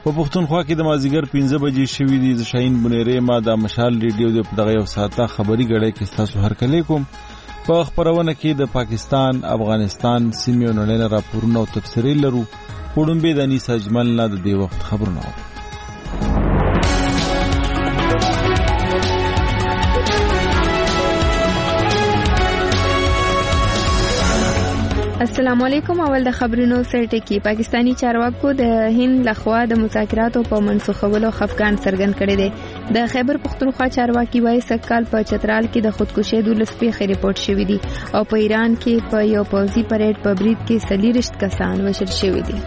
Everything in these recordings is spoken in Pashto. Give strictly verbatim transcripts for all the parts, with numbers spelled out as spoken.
په پښتونخوا کې د مازیګر پنځه بجې شوي دي. زه شاهین بنیری ما د مشال ریډیو د په دغه یو ساعته خبري غړی کې تاسو هرکلی کوم. په خبرونه کې د پاکستان، افغانستان سیمې او نړۍ راپورونه او تفسیري لرو. وړاندې د انیس اجمل نه د دې وخت خبرونه. السلام علیکم. اول د خبرونو سرټ کې پاکستانی چارواکو د هند لخوا د مذاکراتو په منسوخولو خفقان څرګند کړی دی. د خیبر پختونخوا چارواکي وایي سکهال په چترال کې د خودکشي دولس پیښې ریپورت شوې دي او په ایران کې په یو پوځي پریډ په برید کې څلوېښت کسان وژل شوي دي.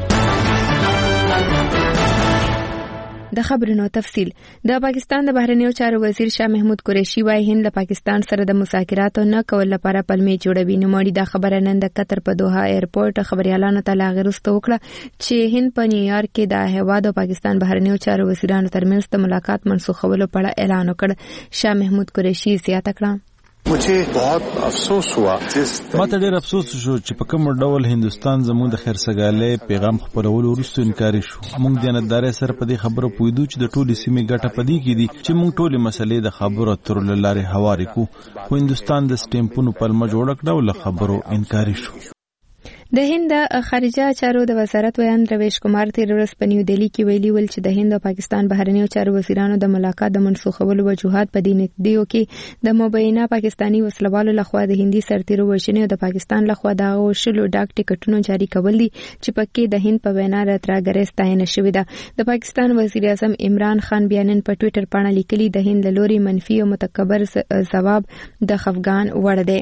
د خبرونو تفصیل. د پاکستان د بهرنیو چارو وزیر شاه محمود قریشي وايي هند له پاکستان سره د مذاکراتو نه کول لپاره پلمې جوړوي. نو مړي دا خبره نن د قطر په دوحه ایرپورټ خبريالانو ته لاغرسته وکړه چې هند په نیویارک کې د هیواد او پاکستان بهرنیو چارو وزیرانو ترمنځ د ملاقات منسوخولو په اړه اعلان وکړ. شاه محمود قریشي زیاته کړه مجھے بہت افسوس ہوا ما ته ډېر افسوس شو چې په کوم ډول هندستان زموږ د خیرسګالۍ پیغام خپرولو وروسته انکاري شو. موږ د دیانتدارۍ سره په دې خبرو پوهېدو چې د ټولې سیمې ګټه په دې کې دي چې موږ ټولې مسلې د خبرو اترو له لارې هوارې کړو. خو هندستان د سټیمپونو پلمه جوړه کړه او له خبرو انکاري شو. د هند خارجه چارو د وزارت ویان رویش کمار تیر ورځ په نیو دهلی کې ویلي ول چې د هند او پاکستان بهرنیو چارو وزیرانو د ملاقات د منسوخولو وجوهات په دې نږدېو کې د مبینه پاکستانی وسلوالو لخوا د هندي سرتیرو وژنې او د پاکستان لخوا د شلو ډاک ټکټونو جاری کول دي چې پکې د هند په وینا راتراګرې ستاینه شوې ده. د پاکستان وزیر اعظم عمران خان بیانن په ټوئیټر باندې لیکلي د هند له لوري منفي او متکبر ځواب د خفګان وړ دی.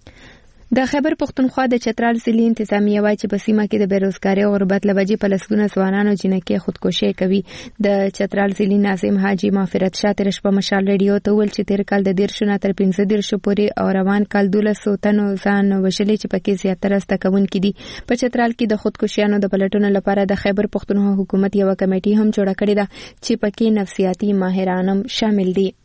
د خیبر پختونخوا د چترال ضلع انتظامیه وايي چې په سیمه کې د بیروزګارۍ او غربت له وجې په لسګونه ځوانانو جنکۍ خودکشي کوي. د چترال ضلع ناظم حاجي مغفرت شاه تیر شپه مشال ریډیو ته ویل چې تیر کال د دېرشو نه تر پنځه دېرشو پورې او روان کال دولسو تنو ځان وژلي چې پکې زیاتره زده کوونکي دي. په چترال کې د خودکشیانو د پلټنو لپاره د خیبر پختونخوا حکومت یو کمیټي هم جوړه کړې ده چې پکې نفسیاتي ماهران هم شامل دي.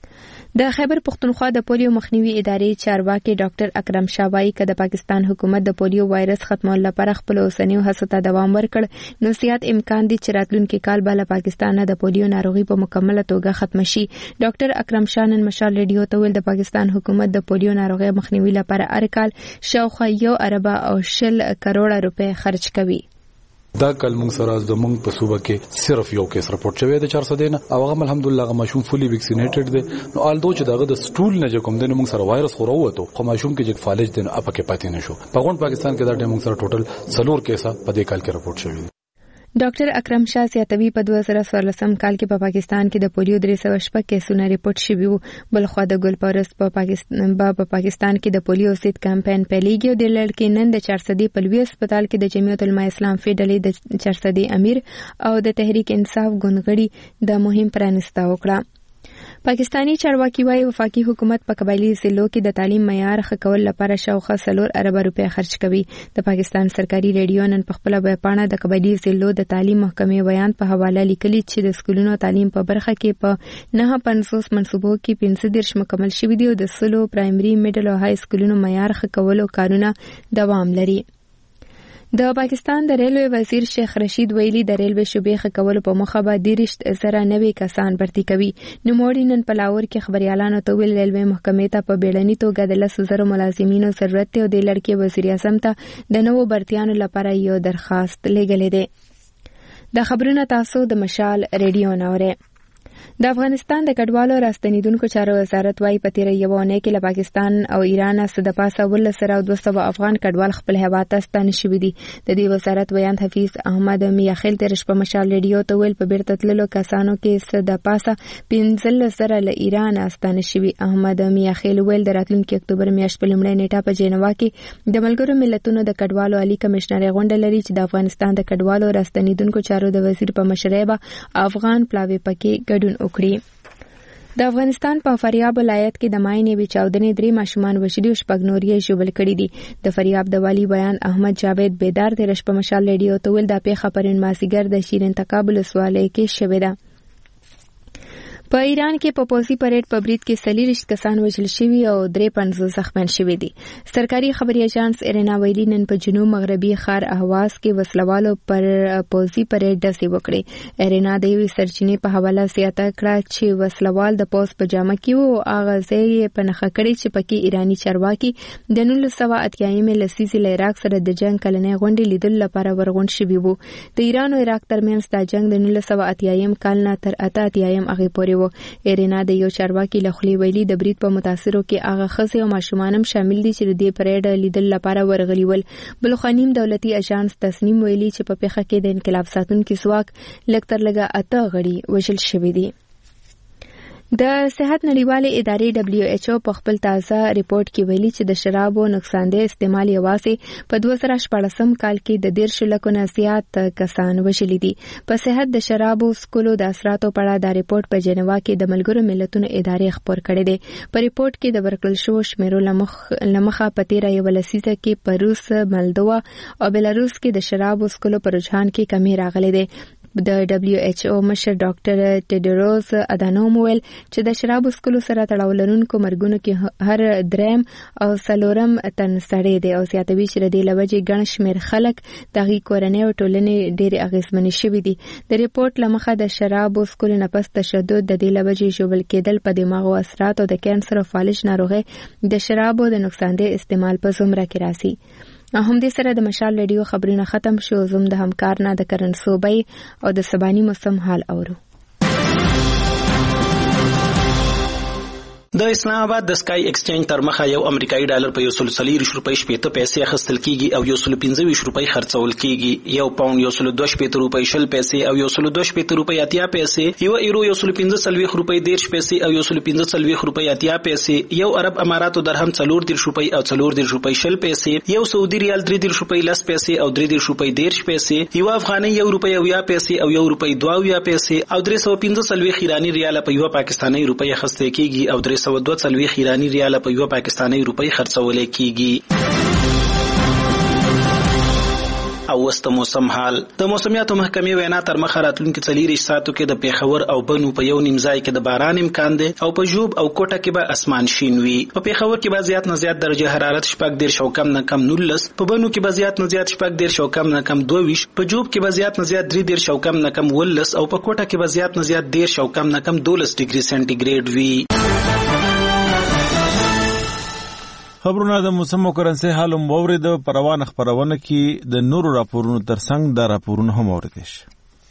د خیبر پختونخوا د پولیو مخنیوي ادارې چارواکي ډاکټر اکرم شاه وايي چې د پاکستان حکومت د پولیو وایرس ختمولو لپاره خپل اوسنیو هڅو ته دوام ورکړ نو زیات امکان دی چې راتلونکي کال به له پاکستان د پولیو ناروغي په مکمله توګه ختم شي. ډاکټر اکرم شاه نن مشال ریډیو ته ویل د پاکستان حکومت د پولیو ناروغي مخنیوي لپاره هر کال شاوخوا یو اربع او شل کروڑه روپۍ خرج کوي. دا کال موږ سره د موږ په صوبه کې صرف یو کیس راپورټ شوی د چار سو دینه او هغه الحمدلله هغه ماشوم فولي ویکسینیټډ دی. نو آلدو چې دغه د سټول نه کوم دینه موږ سره وایرس خو راوته خو ماشوم کې چې فالج دینه اپکه پاتې نشو. په غون پاکستان کې دا ټیم موږ سره ټوټل څلور کیسه په دې کال کې راپورټ شوی دي. ډاکټر اکرم شاه زیاتوي په دوه زره څوارلسم کال کې په پاکستان کې د پولیو درې سوه شپږ کیسونه ریپورټ شوي وو. بلخوا د ګلپورس په پاکستان په پاکستان کې د پولیو ضد کمپاین پیلېږي او د لړکې نن د چارسدي په لوی هسپتال کې د جمعیت العلماء اسلام فی ډلې د چارسدي امیر او د تحریک انصاف ګوندغړي د مهم پرانستا وکړه. پاکستانی چارواکي وايي وفاقي حکومت په قبایلی ضلعو کې د تعلیم معیار ښه کول لپاره شاوخوا څلور اربه روپۍ خرج کوي. د پاکستان سرکاري ریډیو نن په خپله ویبپاڼه د قبایلی ضلعو د تعلیم محکمې بیان په حواله لیکلي چې د سکولونو تعلیم په برخه کې په نهه پنځوس منصوبو کې پنځه دېرش مکمل شوي دي او د سلو پرایمري میډل او های سکولونو معیار ښه کولو کارونه دوام لري. د پاکستان د ریلوے وزیر شیخ رشید ویلي د ریلوے شعبې ښه کولو په موخه به دېرش زره نوي کسان بھرتي کوي. نوموړي نن په لاهور کې خبريالانو ته ویل ریلوے محکمې ته په بیړني توګه د لسو زرو ملازمینو ضرورت دی او د لړکې وزیر اعظم ته د نوو بھرتیانو لپاره یو درخواست لیږلی دی. د خبرونه تاسو د مشال ریډیو نه اورئ. د افغانستان د کډوالو راستنیدونکو چارو وزارت وايي په تیره یوه اونۍ کې له پاکستان او ایران څخه د پاسه اوولس زره دوه سوه افغان کډوال خپل هیواد ته ستانه شوي دي. د دې وزارت ویاند حفیظ احمد میاخیل تیر شپه مشال ریډیو ته ویل په بیرته تللو کسانو کې څه د پاسه پنځلس زره له ایران ستانه شوي. احمد میاخیل ویل د راتلونکي اکتوبر میاشت په لومړۍ نیټه په جنیوا کې د ملګرو ملتونو د کډوالو عالی کمشنر غونډه لري چې د افغانستان د کډوالو راستنیدونکو چارو د وزیر په مشرۍ به افغان پلاوی پکې ګډون وکړي. د افغانستان په فاریاب ولایت کې د ماین یوې چاودنې درې ماشومان وژلي او شپږ نور یې ژوبل کړي دي. د فاریاب د والي بیان احمد جاوید بیدار تېره شپه مشال ریډیو ته ویل دا پیښه پرون مازدیګر د شیرین تقابل ولسوالۍ کې شوې ده. په ایران کې په پوځي پریډ په برید کې څلوېښت کسان وژل شوي او درې پنځوس زخمیان شوي دي. سرکاري خبري ایجانس ایرنا ویلي نن په جنوب مغربي ښار اهواز کې وسلوالو پر پوځي پریډ ډزې وکړې. ایرنا د یوې سرچینې په حواله زیاته کړه چې وسلوال د پوځ په جامه کې وو او هغه ځای یې په نښه کړی چې پکې ایراني چارواکي د نولس سوه اتیایمې لسیزې له عراق سره د جنګ کلنۍ غونډې لیدلو لپاره ورغونډ شوي وو. د ایران او عراق ترمنځ دا جنګ د نولس سوه اتیایم کال نه تر اته اتیایم هغې پورې و. ایرنا د یو چارواکي له خولې ویلي د برید په متاثرو کې هغه ښځې او ماشومان هم شامل دي چې د دې پریډ لیدلو لپاره ورغلي ول. بل خوا نیم دولتي اژانس تصنیم ویلي چې په پیښه کې د انقلاب ساتونکي ځواک لږ تر لږه اته غړي وژل شوي دي. د صحت نړیوالې ادارې دبلیو ایچ او په خپل تازه ریپورت کې ویلي چې د شرابو نقصاندې استعمال یوازې په دوه زره شپاړسم کال کې د دېرش لکو نه زیات کسان وژلي دي. په صحت د شرابو څښلو د اثراتو په اړه دا ریپورت په جنیوا کې د ملګرو ملتونو ادارې خپور کړی دی. په ریپورت کې د ورکړل شوو شمیرو له مخه په تېره یوه لسیزه کې په روس، مالدووا او بیلاروس کې د شرابو څښلو په رجحان کې کمی راغلی دی. د دبلیو ایچ او مشر ډاکټر ټیډروس ادانوم ویل چې د شرابو څښلو سره تړاو لرونکو مرګونو کې هر دریم او څلورم تن سړی دی او زیاتوي چې د دې له وجې ګڼ شمېر خلک د هغې کورنۍ او ټولنې ډېرې اغېزمنې شوي دي. د ریپورت له مخه د شرابو څښلو نه پس تشدد، د دې له وجې ژوبل کېدل، په دماغو اثرات او د کینسر او فالج ناروغۍ د شرابو د نقصاندې استعمال په زمره کې راځي. همدې سره د مشال رادیو خبرونه ختم شو. زم د همکار نه د کرن صوبې او د سباني موسم حال اورو. د اسلام آباد د سکای ایکسچینج تر مخه یو امریکایي ډالر په یو سل څلوېښت روپۍ شپېته پیسې اخیستل کیږي او یو سل پنځه ویشت روپۍ خرڅول کیږي. یو پاونډ یو سل دوه شپېته روپۍ شل پیسې او یو سل دوه شپېته روپۍ اتیا پیسې. یو ایرو یو سل پنځه څلوېښت روپۍ دېرش پیسې او یو سل پنځه څلوېښت روپۍ اتیا پیسې. یو عرب اماراتو درهم څلور دېرش روپۍ او څلور دېرش روپۍ شل پیسې. یو سعودي ریال درې دېرش روپۍ لس پیسې او درې دېرش روپۍ دېرش پیسې. یو افغانۍ یو روپۍ اویا پیسې او یو روپۍ دوه اویا پیسې او درې سوه پنځه څلوېښت ایراني ریاله په یوه پاکستانۍ روپۍ اخیستل کیږي او درې سوه دوه څلوېښت ایرانی ریاله په یوه پاکستانۍ روپۍ خرڅول کیږي. او وست موسم حال. د موسمیاتو محکمې وینا تر مخه راتلونکي څلوېښت ساعتو کې د پیښور او بنو په یو نیم ځای کې د باران امکان دی او په ژوب او کوټه کې به اسمان شین وي. په پیښور کې به زیات نه زیات درجه حرارت شپږ دېرش او کم نه کم نولس، په بنو کې به زیات نه زیات شپږ دېرش او کم نه کم دوه ویشت، په ژوب کې به زیات نه زیات درې دېرش او کم نه کم اوولس او په کوټه کې به زیات نه زیات دېرش او کم نه کم دولس ډیګري سنټیګریډ وي. خبرونه د موسم او کرنسي حال هم واورید. په روانه خبرونه کې د نورو راپورونو ترڅنګ دا راپورونه هم واوریدل شي.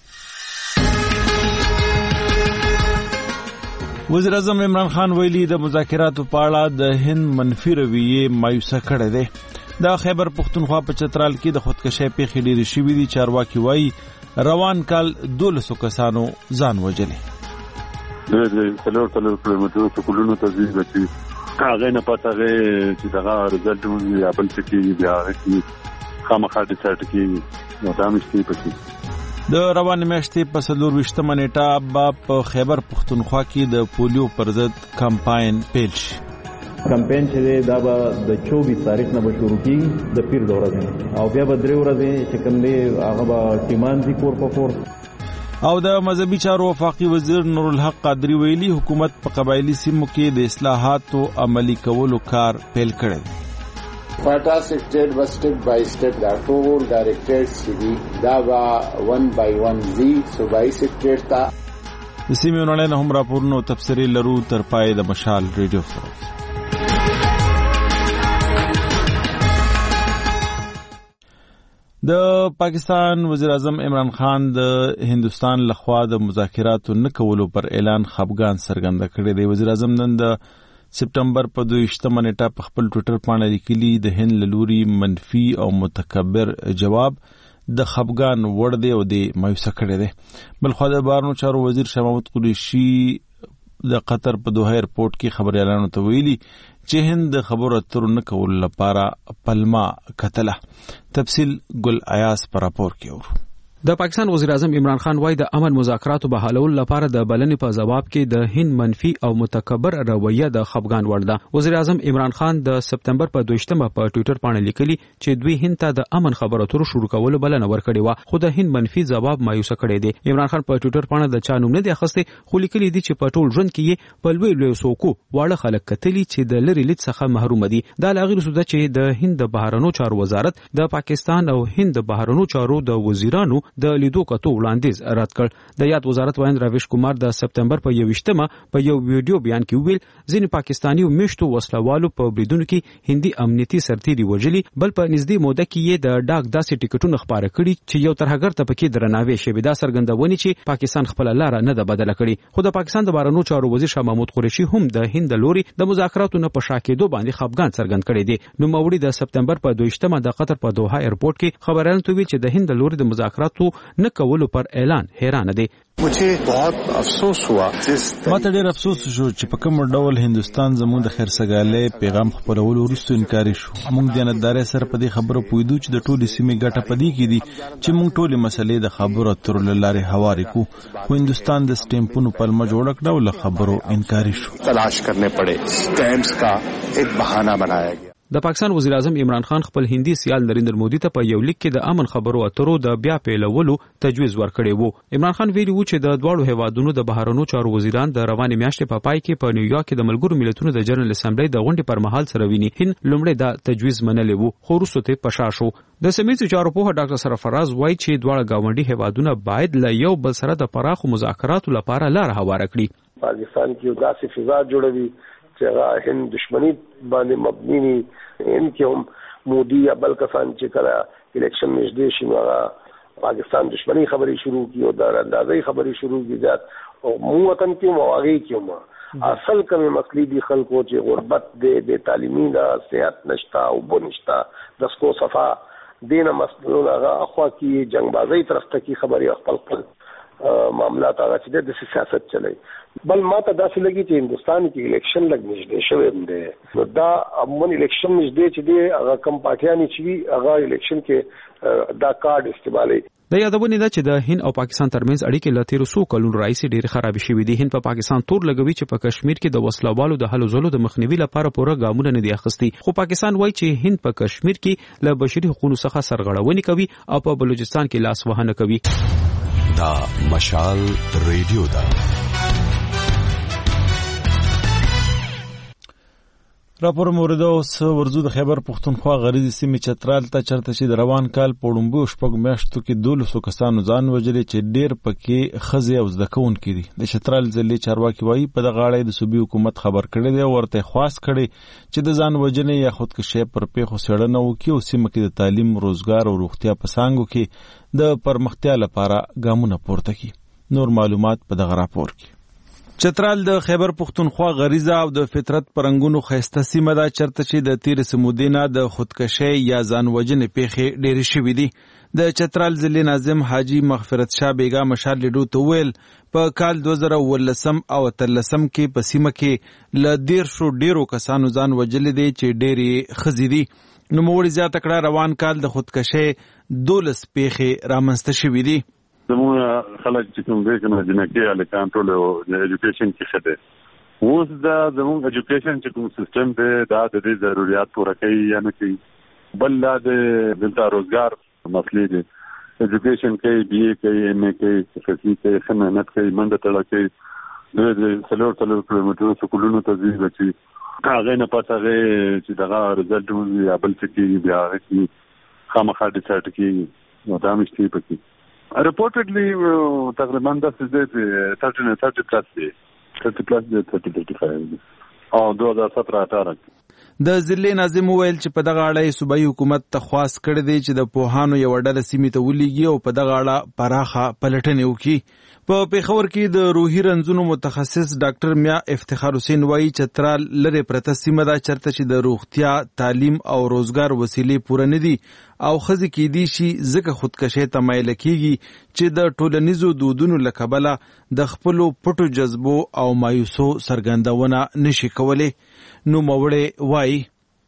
وزیر اعظم عمران خان ویلي د مذاکراتو په اړه د هند منفي رویې مایوسه کړې ده. د خیبر پښتونخوا په چترال کې د خودکشۍ پیښې ډېرې شوې دي. چارواکي وایي روان کال دولسو کسانو ځان وژلی. د څلور څلور کیلومترو سکولونو ته ځي بچي هغه نه پته چې دغه رزلټ موږ یا بل څه کې بیا هغه خامخا ډیسایډ کېږي. نو دا مشتي پکې د روانې میاشتې په څلور ویشتمه نیټه به په خیبر پښتونخوا کې د پولیو پر ضد کمپاین پیل شي. کمپاین چې دی دا به د چوبیس تاریخ نه به شروع کېږي د پیر د ورځې او بیا به درې ورځې چې کوم دی هغه به ټیمان ځي کور په کور. او د مذهبي چارو وفاقي وزیر نور الحق قادری ویلي حکومت په قبایلی سیمو کې د اصلاحاتو عملی کولو کار پیل کړی دی. Fantastic state was step by step دا ټول ډایریکټرز چې دي دا به ون بای ون زی صوبایي سیکټر ته. د سیمې نړۍ نه هم راپورونه او تبصرې لرو. تر پای د مشال ریډیو سره د پاکستان وزیر اعظم عمران خان د هندستان لخوا د مذاکراتو نه کولو پر اعلان خفګان څرګنده کړی دی. وزیر اعظم نن د سپټمبر په دوه ویشتمه نیټه په خپل ټویټر باندې لیکلي د هند له لوري منفي او متکبر جواب د خفګان وړ دی او د مایوسه کړی دی. بلخوا د بهرنیو چارو وزیر شاه محمود قریشي د قطر په دوحه ایرپورټ کې خبريالانو ته ویلي چې هند د خبرو اترو نه کولو لپاره پلمه کتله. تفصیل ګل ایاس پر راپور کې ورو. د پاکستان وزیر اعظم عمران خان وايي د امن مذاکراتو بحالولو لپاره د بلنې په جواب کې د هند منفي او متکبر رویه د خفګان وړ ده. وزیر اعظم عمران خان د سپتمبر په دویشتمه په ټوئیټر باندې لیکلي چې دوی هند ته د امن خبرو اترو شروع کولو بلنه ورکړې و، خو د هند منفي جواب مایوسه کړی دی. عمران خان په ټوئیټر باندې د چا نوم نه دی اخیستی، خو لیکلي دي چې په ټول ژوند کې یې په لوی لوی سوکو واړه خلک کتلي چې د لری لید څخه محروم دي. دا لاغیر سوده چې د هند د بهرنیو چارو وزارت د پاکستان او هند د بهرنیو چارو د وزیرانو د لیدو کتو وړاندیز رد کړ. د یاد وزارت وایي رویش کمار د سپتمبر په یوویشتمه په یو ویډیو بیان کې ویل ځینې پاکستاني میشتو وسلوالو په بریدونو کې هندي امنیتي سرتیري وژلي، بل په نږدې موده کې یې د ډاک داسې ټیکټونه خپاره کړي چې یو ترهګر ته پکې درناوی شوی. دا څرګندونې چې پاکستان خپل لار نه ده بدله کړې. خو د پاکستان د بهرنیو چارو وزیر شاه محمود قریشي هم د هند لوري د مذاکراتو نه په شا کېدو باندې خفګان څرګند کړی دی. نو موري د سپتمبر په دویشتمه د قطر په دوحه ایرپورټ کې خبريالانو ته ویل چې د هند لوري د مذاکراتو نه کولو پر اعلان حیران دي. مجھے بہت افسوس ہوا ماته ډېر افسوس شو چې په کوم ډول هندستان زموږ د خیرسګالۍ پیغام خپرولو وروسته انکاري شو. موږ د دیانتدارۍ سره په دې خبرو پوهېدو چې د ټولې سیمې ګټه په دې کې دي چې موږ ټولې مسلې د خبرو اترو له لارې هوارې کړو، خو هندوستان د سټیمپونو پلمه جوړه کړه او له خبرو انکاري شو. تلاش کرنے پڑے، سٹیمپس کا ایک بہانہ بنایا گیا. د پاکستان وزیر اعظم عمران خان خپل هندي سیال نریندر مودي ته په یو لیک کې د امن خبرو اترو د بیا پیلولو تجویز ورکړی وو. عمران خان ویلي وو چې د دواړو هیوادونو د بهرنیو چارو وزیران د روانې میاشتې په پای کې په نیویارک کې د ملګرو ملتونو د جنرال اسمبلی د غونډې پر مهال سره ویني. هند لومړی دا تجویز منلی وو، خو وروسته ته په شا شو. د سیمه‌ییزو چارو پوهه ډاکټر سرفراز وایي چې دواړه ګاونډي هیوادونه باید له یو بل سره د پراخو مذاکراتو لپاره لار هواره کړي. پاکستان کې داسې فضا جوړوي چې هغه هند دشمنی باندې مبني نه ان کې هم مودي یا بل کسان چې کړه الیکشن نږدې شي نو پاکستان دشمنی خبرې شروع کی او د اندازې خبرې شروع کی ذات او مو وطن کې مواغي کې ما اصل کوم مسلې دي خلکو چې غربت دې بے تعلیمي دا صحت نشتا او بو نشتا د سکو صفا دینه مسلو هغه اخوا کې جنگ بازی طرف ته کی خبرې خپل خپل معاملات هغه چې د سیاست چلای. بل ما ته داسې لګي چې هندستان کې الیکشن لګ نږدې شوی دی، نو دا امن الیکشن نږدې چې دی هغه کم پارټیانې چې وي هغه الیکشن کې دا کارت استعمالوي. د یادونه ده چې د هند او پاکستان ترمنځ اړیکې له تیرو څو کلونو راهیسې ډېرې خرابې شوې دي. هند په پاکستان تور لګوي چې په کشمیر کې د وسلوالو د هلو ځلو د مخنیوي لپاره پوره ګامونه نه دي اخیستي، خو پاکستان وایي چې هند په کشمیر کې له بشري حقوقو څخه سرغړونې کوي او په بلوچستان کې لاس وهنه کوي. دا مشال ریډیو ده. راپور مورده اوس ورزو د خیبر پښتونخوا غریزي سیمې چترال ته چرته چې د روان کال په وړومبو شپږ میاشتو کې دولسو کسانو ځان وژلي چې ډېر پکې ښځې او زده کوونکي دي. د چترال ضلعې چارواکي وایي په دغه اړه د صوبې حکومت خبر کړی دی او ورته خواست کړی چې د ځان وژنې یا خودکشۍ پر پیښو څېړنه وکړي او سیمه کې د تعلیم، روزګار او روغتیا په څانګو کې د پرمختیا لپاره ګامونه پورته کړي. نور معلومات په دغه راپور کې. چترال د خیبر پښتونخوا غریزه او د فطرت پرنګونو خیسته سیمه ده چرته چې د تیر سمودینه د خودکشۍ یا ځان وژنې پیښې ډېرې شوې دي. د چترال ضلع ناظم حاجی مغفرت شاه بیگا مشال لیډو ته ویل په کال دوه زره اوولسم او اتلسم کې په سیمه کې له دیرشو ډېرو کسانو ځان وژلي دي چې ډېرې ښځې دي. نوموړي زیاته کړه روان کال د خودکشۍ دولس پیښې رامنځته شوې دي. زموږ خلک چې کوم دی کنه جنکي هلکان ټول ایجوکیشن کې ښه دی. اوس دا زموږ ایجوکیشن چې کوم سیستم دی دا د دې ضرورت پوره کوي یا نه کوي. بل دا د دلته روزګار مسلې دي. ایجوکیشن کوي، بی اے کوي، ایم اے کوي، فیسي کوي، ښه محنت کوي، منډه تړه کوي، د څلور څلور کیلومترو سکولونو ته ځي بچي هغې نه پس هغې چې دغه رزلټ وځي یا بل څه کېږي بیا هغې کې خامخا ډیسایډ کېږي نو دا مشتې پکې reportedly تقریبا داسې دی چې thirty thirty plus دی thirty plus دی thirty thirty five دی او دوه هزار سطره اټاره. د ضلع ناظم وویل چې په دغه اړه صوبایي حکومت ته خواست کړی دی چې د پوهانو یوه ډله سیمې ته ولیږي او په دغه اړه پراخه پلټنې وکړي. په پېښور کې د روحي رنځونو متخصص ډاکټر میا افتخار حسین وایي چترال لرې پرته سیمه ده چرته چې د روغتیا، تعلیم او روزګار وسیلې پوره نه دي او ښځې کیدی شي ځکه خودکشۍ ته مایله کېږي چې د ټولنیزو دودونو له کبله د خپلو پټو جذبو او مایوسو څرګندونه نشي کولی. نوموړی وایي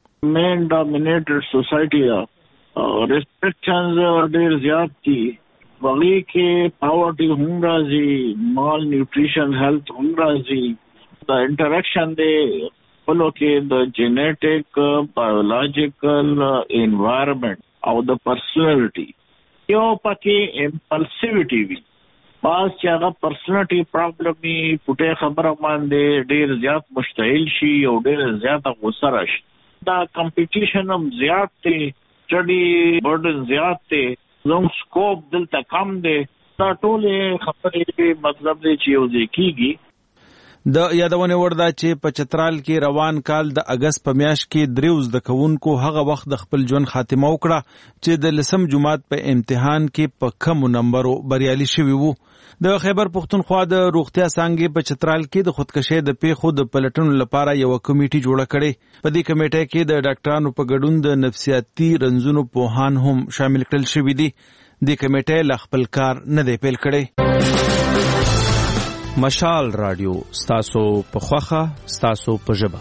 مین ډامینیټډ سوسایټي ده او ریسټریکشنز ډېر زیات دي وغې کې پاورټي هم راځي، مال نیوټریشن هیلث هم راځي. د انټریکشن دی خپلو کې د جینیټک، بایولوژیکل، انوایرمنټ او د پرسنالټي. یو پکې امپلسیویټي وي، بعض چې هغه پرسنالټي پرابلم وي، پټې خبره باندې ډېر زیات مشتعل شي او ډېر زیاته غوسه راشي. دا کمپټیشن هم زیات دی، سټډي برډن زیات دی، زموږ سکوپ دلته کم دی. دا ټولې خبرې مطلب دی چې یو ځای کېږي. د یادونه ورده چې په چترال کې روان کال د اگست په میاشت کې دریو زده کوونکو هغه وخت د خپل ژوند خاتمه وکړه چې د لسم جماعت په امتحان کې په کم نمبرو بریالي شوي وو. د خیبر پختونخوا د روغتیا څانګې په چترال کې د خودکشي د پیښو د پلټنو لپاره یو کمیټه جوړه کړې. په دې کمیټه کې د ډاکټرانو په ګډون د نفسیاتي رنځونو پوهان هم شامل کړل شوي دي. د کمیټې ل خپل کار نه دی پیل کړی. مشال رادیو ستاسو په خوخه ستاسو په ژبه.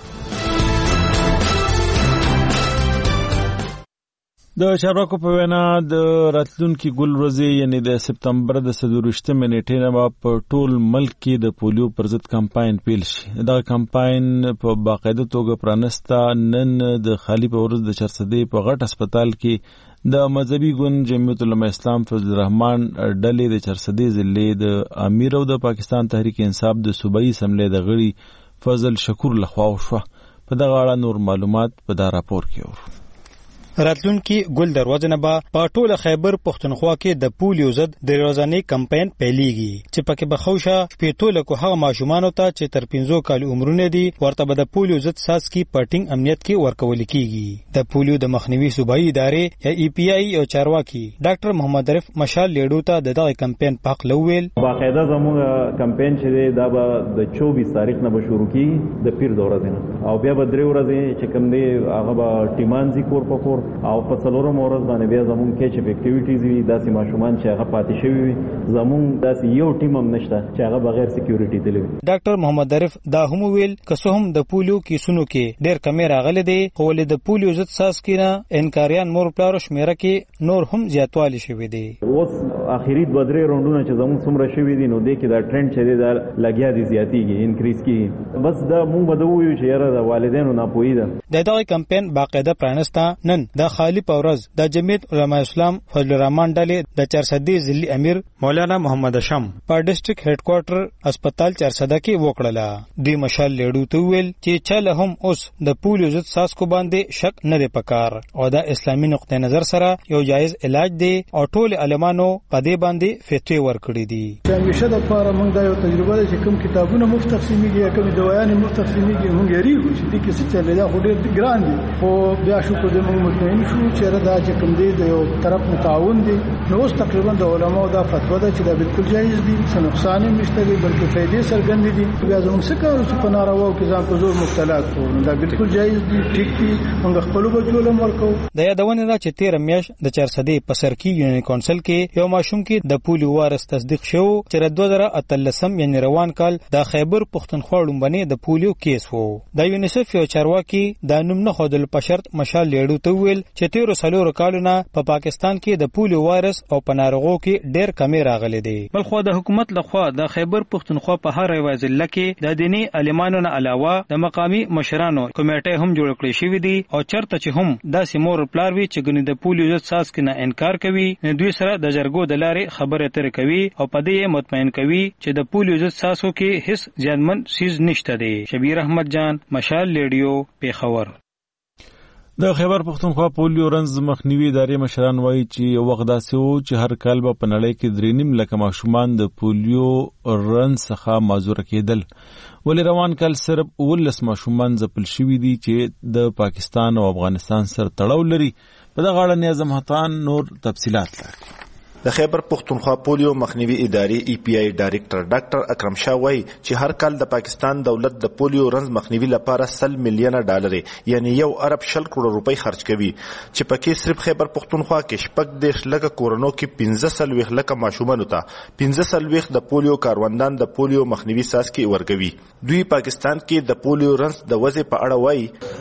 د چارواکو په وینا د راتلونکي ګل ورځې یعنی د سپتمبر د څلورویشتمې نیټې نه به په ټول ملک کې د پولیو پر ضد کمپاین پیل شي. دا کمپاین په باقاعده توګه پرانسته نن د خالی په ورځ د چرسدې په غټ هسپتال کې د مذهبي ګوند جمعیت العلماء اسلام فضل الرحمن ډلې د چرسدې ضلع د امیر او د پاکستان تحریک انصاف د صوبایي اسمبلی د غړي فضل شکور لخوا وشوه. په دغه اړه نور معلومات په دا راپور کې اورو. راتلونکي ګل دروازه نه به په ټوله خیبر پختونخوا کې د پولیو ضد د ورځنی کمپاین پیلېږي چې پکې به خوشا شپېتو لکو هغه ماشومانو ته چې تر پنځو کالو عمرونه دي ورته به د پولیو ضد ساسکي پټینګ امنیت کې ورکول کېږي. د پولیو د مخنیوي صوبایي ادارې یا ای پی آی او چارواکي ډاکټر محمد عارف مشال لیډو ته د دغه کمپاین په حق لویل. باقاعده زموږ کمپاین چې دا به د چوبیس تاریخ نه به شروع کیږي د پیر د ورځې نه، او بیا به درې ورځې چې کوم دی هغه به ټیمانځي کور په کور، او په څلورم ورځ باندې بیا زموږ کیچ اپ اکټیویټیز وي. داسې ماشومان چې هغه پاتې شوي وي زموږ داسې یو ټیم هم نشته چې هغه بغیر سکیورټي تللی وي. ډاکټر محمد عارف دا هم ویل که څه هم د پولیو کیسونو کې ډېر کمې راغلي دي، خو ولې د پولیو ضد ساسکي نه انکاریان مور پلارو شمیره کې نور هم زیاتوالی شوي دي. اوس اخیری دوه درې راوندونه چې زموږ څومره شوي دي نو دې کې دا ټرند چې دی دا لګیا دي زیاتېږي، انکریز کېږي. بس دا موږ به دا ووایو چې یاره د والدینو ناپوهي ده. د دغه کمپاین باقاعده پرانسته نن د خالی په ورځ د جمعیت علماء اسلام فضل الرحمن ډلې د چرسدې ضلعي امیر مولانا محمد اشم په ډسټریکټ هډ کوارټر هسپتال چرسده کې وکړله. دوی مشال لیډو ته ویل چې چله هم اوس د پولیو ضد ساسکو باندې شک نه دی پکار او دا اسلامي نقطه نظر سره یو جایز علاج دی او ټول علمانو په دې باندې فتوی ورکړي دي. همیشه د لپاره موږ دا یو تجربه ده چې کوم کتابونه مفت تقسیمیږي یا کوم دوايان مفت تقسیمیږي موږ یریږو چې دې کې څه چلې دا خو ډېر ګران دي، خو بیا شو کو د موږ مطمئن شو چې دا چې کوم دی د یو طرف متعاون دي. نو اوس تقریبا د علماء دا فتوا ده چې دا بالکل جایز دي، څه نقصان هم نشته دي بلکې فائدې څرګندې دي. بیا زموږ څه کار چې په ناروا کې ځان په زور مبتلا کړو دا بالکل جایز دي، ټیک دي، موږ خپل بچو له ورکو. د یادونه ده چې تیر میاشت د چرسدې په سرکی یونین کونسل کې یو ماشوم کې د پولیو وایرس تصدیق شو چې دوه زره اتلسم یعنی روان کال د خیبر پختونخوا لومبني د پولیو کیس وو. د یونیسف یو چارواکي د نوم نه خودل په شرط مشال لیډو ته ویل چې تیر سلور کالونه په پاکستان کې د پولیو وایرس او په ناروغو کې ډېر کمی راغلي دي. بلخو د حکومت لخوا د خیبر پختونخوا په هر یو ضلع کې د دینی عالمانو نه علاوه د مقامی مشرانو کمیټه هم جوړ کړې شوې دي او چرته چې هم داسې مور پلار وی چې ګنې د پولیو ضد ساسک نه انکار کوي دوی سره د جرګو د لارې خبره تر کوي او په دې مطمئن کوي چې د پولیو ضد ساسو کې هیڅ زیانمن سیز نشته دی. شبیر احمد جان، مشال لیډیو، پیښور. د خیبر پختونخوا پولیو رنځ مخنیوي ادارې مشران وایي چې یو وخت داسې و چې هر کال به په نړۍ کې درې نیم لکه ماشومان د پولیو رنځ څخه معذوره کېدل، ولې روان کال صرف اوولس ماشومان ځپل شوي دي چې د پاکستان او افغانستان سره تړاو لري. په دغه اړه نیازم حتان نور تفصیلات لري. د خیبر پختونخوا پولیو مخنیوي ادارې ای پی آی ډایریکټر ډاکټر اکرم شاه وایي چې هر کال د پاکستان دولت د پولیو رنځ مخنیوي لپاره سل میلیونه ډالر یعنی یو ارب شل کروڑ روپۍ خرج کوي چې پکې صرف خیبر پختونخوا کې شپږ دېرش لکه کورونو کې پنځه څلوېښت لکه ماشومانو ته پنځه څلوېښت د پولیو کاروندان د پولیو مخنیوي څاڅکي ورکوي. دوی پاکستان کې د پولیو رنځ د وضع په اړه وایي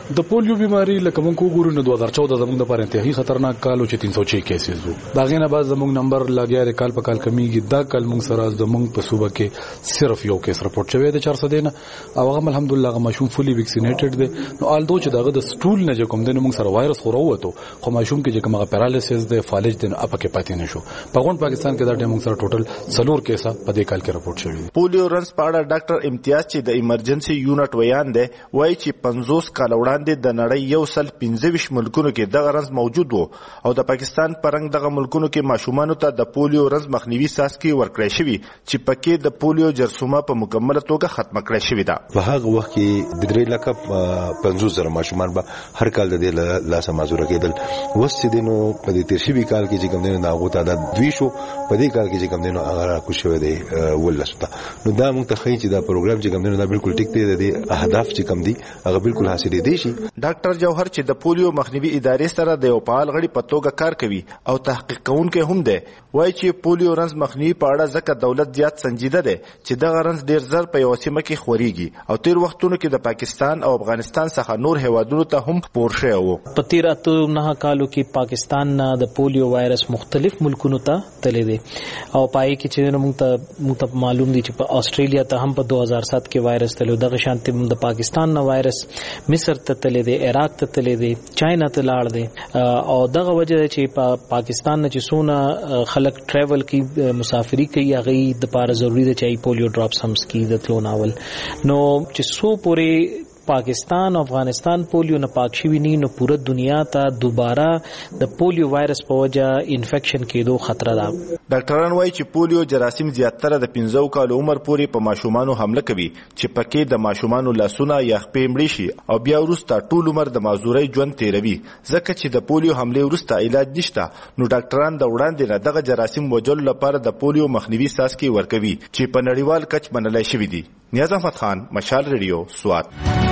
د پولیو بیماری لکه موږ وګورو نو دوه هزار چودہ زموږ لپاره انتهایی خطرناک کال او چې تین سو چھ کیسز وو دا غینه بعد زموږ نمبر لګیا کال په کال کمیږي دا کال موږ سره زموږ په صوبه کې صرف یو کیس رپورټ شوی دی چار سو دینه او هغه الحمدلله هغه ماشوم فولي ویکسینیټډ دی نو آلدو چې دغه د سټول نه کوم دی نو موږ سره وایرس خو راوته خو ماشوم کې چې کومه پیرالایسس دی فالج دی اپ کې پاتې نشو په غون پاکستان کې دا ټیم موږ سره ټوټل څلور کیسه په دې کال کې رپورټ شوی دی. پولیو رنز په اړه ډاکټر امتیاز چې د ایمرجنسي یونټ ویان دی وایي چې پنځوس کال وړاندې د نړۍ یو سل پنځه ویشت ملکونو کې دغه رنز موجود وو او د پاکستان پرنګ دغه ملکونو کې ماشومانو ته د پولیو رنز مخنیوي ساسکي ورکړی شوی چې پکې د پولیو جرثومه په مکمله توګه ختمه کړی شوی ده. په هغه وخت کې د درې لکه پنځوس زره ماشومان به هر کال د دې لاسه معذوره کېدل وس چې دینو په دې تیر شوي کال کې چې کوم دینو هغه تعداد دوی شو په دې کال کې چې کوم دینو هغه راکو شوی دی ولسته نو دا موږ ته ښیي چې دا پروګرام چې کوم دینو دا بالکل ټیک دی د اهداف چې کوم دي هغه بالکل حاصل دي شي. ډاکټر جوهر چې د پولیو مخنیوي ادارې سره د یو فعال غړي په توګه کار کوي او تحقیق کوونکی هم دی وایي چې پولیو رنز مخنیوي په اړه ځکه دولت زیات سنجیده دی چې دغه رنز ډیر زر په یو سیمه کې خوريږي او تیر وختونو کې د پاکستان او افغانستان څخه نور هیوادونو ته هم پور شوی وو. په تیر اته نه کالو کې پاکستان نه د پولیو وایرس مختلف ملکونو ته تللی دی او پای کې چې موږ ته موږ ته معلوم دي چې په استرالیا ته هم په دوه هزار سات کې وایرس تلو دغه شانتي د پاکستان نه وایرس مصر ته تللی دی عراق ته تللی دی چاینا ته لاړ دی او دغه وجه چې په پاکستان نه چې سونه خلک ټریول کی مسافری کوي هغه د پاره ضروری دی چې پولیو ډراپس هم سکی د تلو ناول نو چې سو پورې پاکستان او افغانستان پولیو نه پاک شوی نه نو پوره دنیا ته دوباره د پولیو وایرس په وجه انفیکشن کېدو خطر ده. ډاکټران وایي چې پولیو جراثیم زیاتره د پنځو کالو عمر پورې په ماشومانو حمله کوي چې پکې د ماشومانو لاسونه یا خپې مړې شي او بیا وروسته ټول عمر د معذورۍ ژوند تیروي ځکه چې د پولیو حمله وروسته علاج نشته نو ډاکټران د وړاندې نه دغه جراثیم وژلو لپاره د پولیو مخنیوي ساسکي ورکوي چې په نړیوال کچ منلای شوی دی. نیاز احمد خان مشال ریډیو سوات.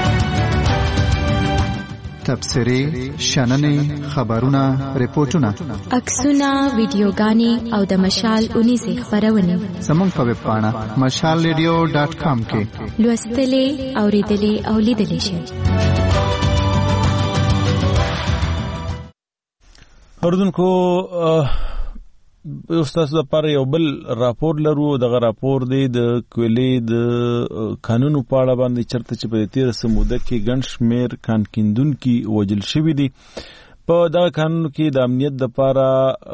تبصرې شننې خبرونه ریپورتونه عکسونه ویډیوګانې او د مشال اونیزې خبرونه زموږ په ویب پاڼه مشال ریډیو ډاټ کام کې لوستلې اوریدلې او لیدلې شئ. اوردونکو استاد لپاره یو بل راپور لرو دغه راپور دی د کویلې د قانونو په اړه باندې چرته چې په تیر سموده کې ګڼ شمېر کانکیندونکي وژل شوي دي په دغه قانون کې د امنیت لپاره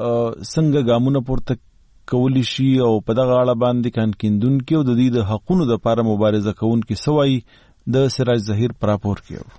څنګه ګامونه پورته کولی شي او په دغه اړه باندې کانکیندونکي او د دې د حقونو لپاره مبارزه کوونکي سوي د سراج ظهیر پر راپور کې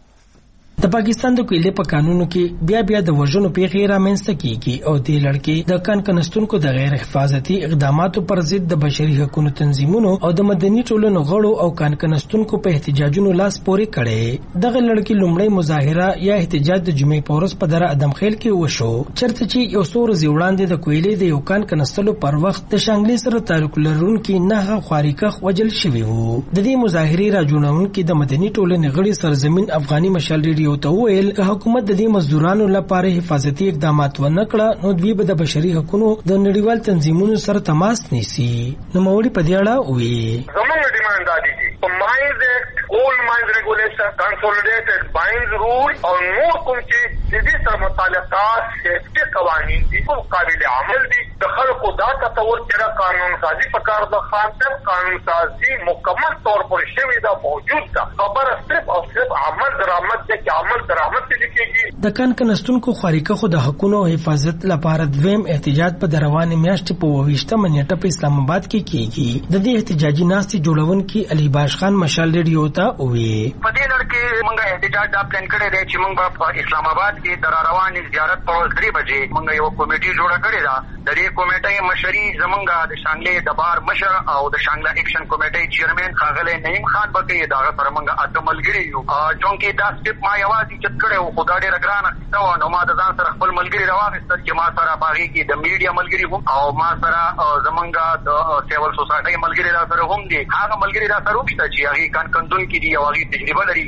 د پاکستان د کویلې په قانونو کې بیا بیا د وژنو پیښې رامنځته کیږي او د لړکې د کانکنستونکو د غیر حفاظتي اقداماتو پر ضد د بشري حقوقو تنظیمونو او د مدني ټولنو غړو او کانکنستونکو په احتجاجونو لاس پورې کړي. دغه لړکې لومړی مظاهره یا احتجاج د جمعې په ورځ په دره ادم خیل کې وشو چرته چې یو څو ورځې وړاندې د کویلې د یو کانکنستلو پر وخت د شانګلې سره تعلق لرونکي نه خواریکخ وژل شوي وو. د دې مظاهرې راجونونکو د مدني ټولنې غړي سرزمین افغاني مشال ریډیو ته ویل که حکومت د دې مزدورانو لپاره حفاظتي اقدامات ونه کړه نو دوی به د بشري حقوقو د نړیوال تنظیمونو سره تماس نیسي. نو موري په دې اړه وی زموږ ډیماند دی چې ماینز ایکټ کول ماینز ریګولیشن کنسولیډیټډ ماینز رول او نور کوم چې د دې سره متعلقات سیفټي قوانین دي او قابل عمل دي د خلکو دا تصور چې قانون سازي په کار د خاطر قانون سازي مکمل طور پر شوی دا موجود ده خبره صرف او صرف عمل درآمد ده چې عمل درآمد کیږي. د کانکنستونکو خواریکخو د حقوقو حفاظت لپاره دویم احتجاج په روانه میاشت په ویشتمه نیټه په اسلام آباد کې کیږي. د دې احتجاجي ناستې جوړونکي علي باش خان مشال ریډیو ته وی په دې لړ کې موږ احتجاج دا پلان کړی دی چې موږ په اسلام آباد کې د روانې زیارت په ورځ درې بجې موږ یو کمیټي جوړه کړې ده. د دې کمیټې مشري زمونږ د شانګلې د بار مشر او د شانګلا اکشن کمیټې چیرمن ښاغلی نعیم خان بکې دا سره موږ اته ملګري یو چونکې دا سټپ ما یوازې چت کړو خو دا ډېره ګرانه کیسه نو ما د ځان سره خپل ملګري راوغېستل چې ما سره باغې کې د میډیا ملګري هم او ما سره زمونږ د سیول سوسایټۍ ملګري را سره هم دي. هغه ملګري را سره وشته چې هغې کانکندونکي دي او هغې تجربه لري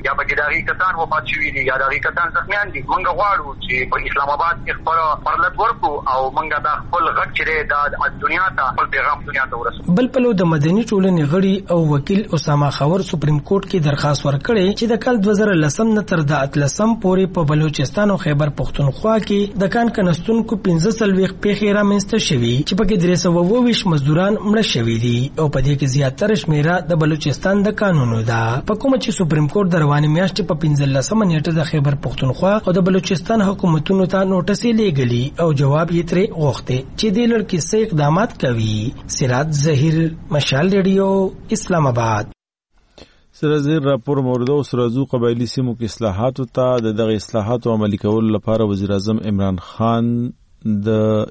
یا به دغه کسان وفات شوي دي یا دغه کسان زخمیان دي موږ غواړو چې په اسلام آباد کې خپل پرلط ورکو او موږ د خپل غږ چې د دنیا ته خپل پیغام دنیا ته ورسوو. بل پلو د مدني ټولنې غړي او وکیل اسامه خاور سپریم کورټ کې درخواست ورکړی چې د کال دوه زره لسم نه تر د اتلسم پورې په بلوچستان او خیبر پختونخوا کې د کان کنستونکو پنځه څلوېښت پیښې رامنځته شوي چې پکې درې سوه اووه ویشت مزدوران مړه شوي دي او په دې کې زیاتره شمیره د بلوچستان د قانونو ده. په کومه چې سپریم کورټ د روانې میاشتې په پنځلسمه نیټه د خیبر پختونخوا او د بلوچستان حکومتونو ته نوټسې لیږلي او جواب یې ترې غوښتی چې دې لړ کې څه اقدامات کوي. سراج ظهیر، مشال ریډیو، اسلام آباد. سرازیر راپور مورد او سرازو قبایلی سیمو کې اصلاحات ته د دغه اصلاحاتو عملي کولو لپاره وزیر اعظم عمران خان د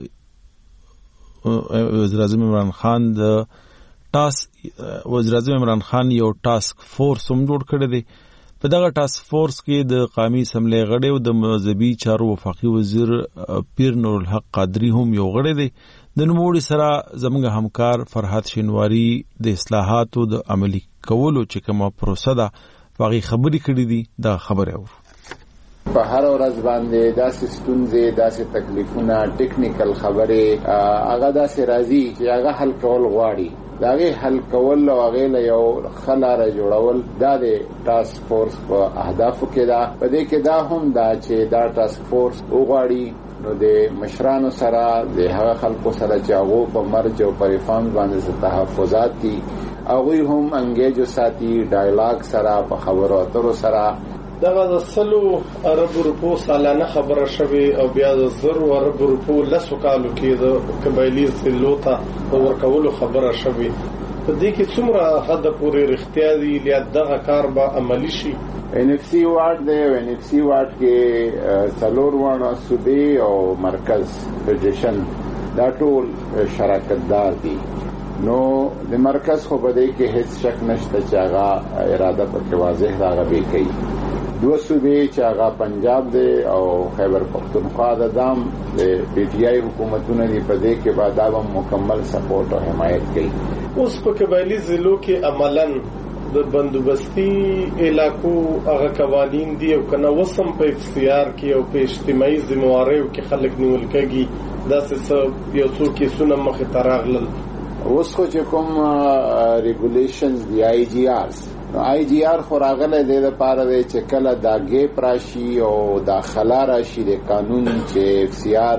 وزیر اعظم عمران خان د ټاس وزیر اعظم عمران خان یو ټاسک فورس هم جوړ کړی دی. په دغه ټاسک فورس کې د قومي اسمبلی غړي او د مذهبي چارو وفاقي وزیر پیر نور الحق قادری هم یو غړی دی. د نوموړي سره زموږ همکار فرحات شینواری د اصلاحاتو د عملي کولو چې کومه پروسه ده هغه خبرې کړې دي. دا خبره اورو. په هر ورځ باندې داسې ستونزې داسې تکلیفونه ټیکنیکل خبرې هغه داسې راځي چې هغه حل کول غواړي. دا غي حل کول او هغه له یو خلاره جوړول دا د ټاسک فورس په اهدافو کې ده. په دې کې دا هم دا چې دا ټاسک فورس وغواړي نو د مشرانو سره د هغه خلکو سره چې هغه په مرج او په ریفارم باندې تحفظات دي هغه هم انګیج ساتي ډایلاګ سره په خبرو اترو سره. دغه د سلو عرب روپو سالانه خبره شوي او بیا د زرو عرب روپو لسو کالو کې د قبایلی سلو ته ورکولو خبره شوي. په دې کې څومره حد پورې رښتیا دي یا دغه کار به عملی شي؟ ان اف سی وارد دی او ان اف سی وارد کې څلور وانه صوبې او مرکز فدریشن دا ټول شراکت دار دي. نو د مرکز خو په دې کې هیڅ شک نشته چې هغه اراده پکې واضح راغبي کوي. دو صوبې چې هغه پنجاب دی او خیبر پختونخوا د دام د پی ټی آی حکومتونه دی په دې کې بعد هم مکمل سپورټ او حمایت کوي. اوس په قبایلی ضلعو کې عملاً د بندوبستي علاقو هغه قوانین دي او کنه وسم په اختیار کې او په اجتماعي ذمہواریو کې خلک نیول کېږي. داسې یو څو کیسونه مخې ته راغلل. اوس خو چې کوم ریګولیشنز دی آی جی آرز آی جی آر خو راغلی دی لپاره دی چې کله دا ګیپ راشي او دا خلا راشي د قانون چې اف سی آر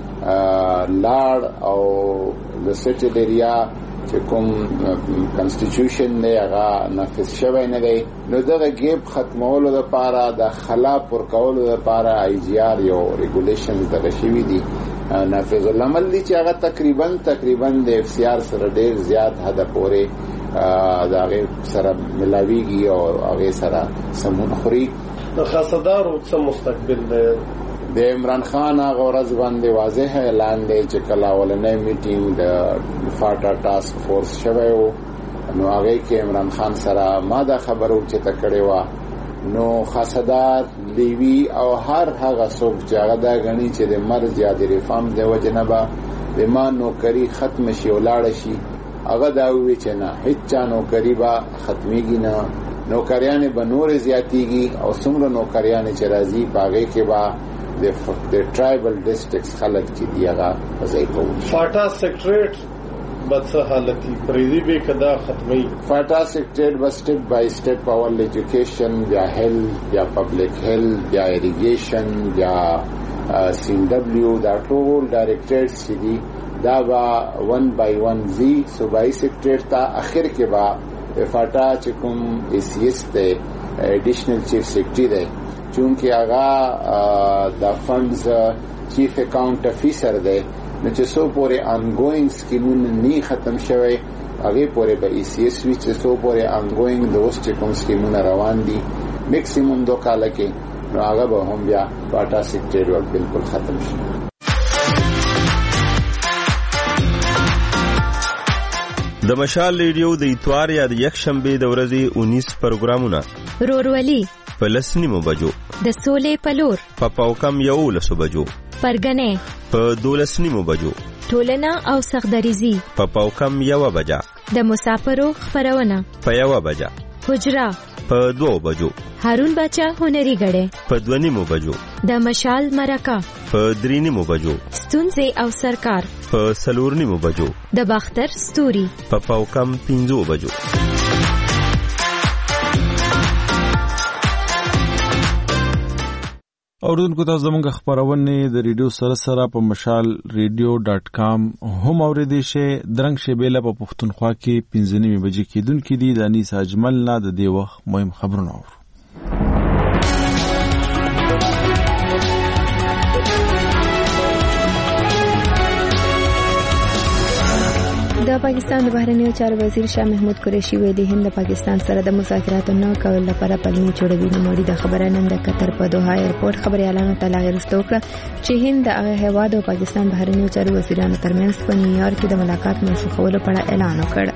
لاړ او د سیټل ایریا چې کوم کنسټیټیوشن دی هغه نافذ شوی نه دی نو دغه ګیپ ختمولو لپاره د خلا پر کولو لپاره آی جی آر یو ریګولیشنز دغه شوي دي نافذ العمل دي چې هغه تقریبا تقریبا د اف سی آر سره ډیر زیات حد پورې دا هغه سره ملاویږي او هغه سره سمون خوري. د خاصدارو څه مستقبل دی؟ د عمران خان هغه ورځ باندې واضح اعلان دی چې کله اولنۍ میټینګ د فاټا ټاسک فورس شوی و نو هغه کې عمران خان سره ما دا خبرو چې تکړه و نو خاصدار لیوی او هر هغه څوک چې هغه دا غني چې د مرز یا د ریفارم د وجنبه د ما نوکری ختم شي ولاړ شي هغه دا وی چې نه هیڅ چا نوکری با ختميږي نه نوکریان به نور زیاتیږي او څومره نوکریان چې راځي باغې کې با د د ټرایبل ډیسټریکټس خلک چې دی هغه ځای کوي. فاټا سیکریټ بس حالتي پریدي به کدا ختمي. فاټا سیکریټ بس سټیپ بای سټیپ اول ایجوکیشن یا هیلث یا پبلک هیلث یا ایریګیشن یا سی ډبلیو دا ټول ډایریکټریټس چې دي دا با ون بای ون زی صوبایي سیکریټ تا اخر کې با فاټا چې کوم ای سی ایس ته ایډیشنل چیف سیکریټری دی چونکه هغه د فندز چیف اکاؤنٹ افیسر دی نو چې سو پورې انګوینګ سکیمونه نه ختم شوی هغه پورې به ای سی ایس وی چې سو پورې انګوینګ د اوس چې کوم سکیمونه روان دي میکسیمم دو کال کې نو هغه به هم بیا فاټا سیکریټری ورک بالکل ختم شي. د مشال ریډیو د اتوار یا د یک شنبه د ورځې انیس پروګرامونه رورولي په لسنیمو بجو د سولې پلور په پاوکم یو لسو بجو پرګنې په دولسنیمو بجو ټولنه او سخدریزي په پاوکم یو بجا د مسافرو خبرونه په یو بجا حجرا په دوو بجو، هارون بچا هنري غړې په دوه نیمو بجو، د مشال مرکه په درې نیمو بجو، ستونزې او سرکار په څلور نیمو بجو، د باختر ستوري په پاو کم پنځو بجو. اوردونکو تاسو زموږ خبرونه د ریډیو سره سره په مشال ریډیو ډاٹ کام هم اوریدئ شئ. درنګ شبيله په پښتونخوا کې پنځه نیمه بجې کېدونکې دي. د انیس اجمل نه د دې وخت مهم خبرونه اورو. د پاکستان د بهرنیو چارو وزیر شاه محمود قریشي ویلي هند د پاکستان سره د مذاکراتو نه کول لپاره پلمې جوړوي. نو مړي د خبره نن د قطر په دوحه ایرپورټ خبريالانو ته لاغرستو کړ چې هند د هغه هیواد او پاکستان بهرنیو چارو وزیرانو ترمنځ په نیویارک کې د ملاقات منسوخولو په اړه اعلان وکړ.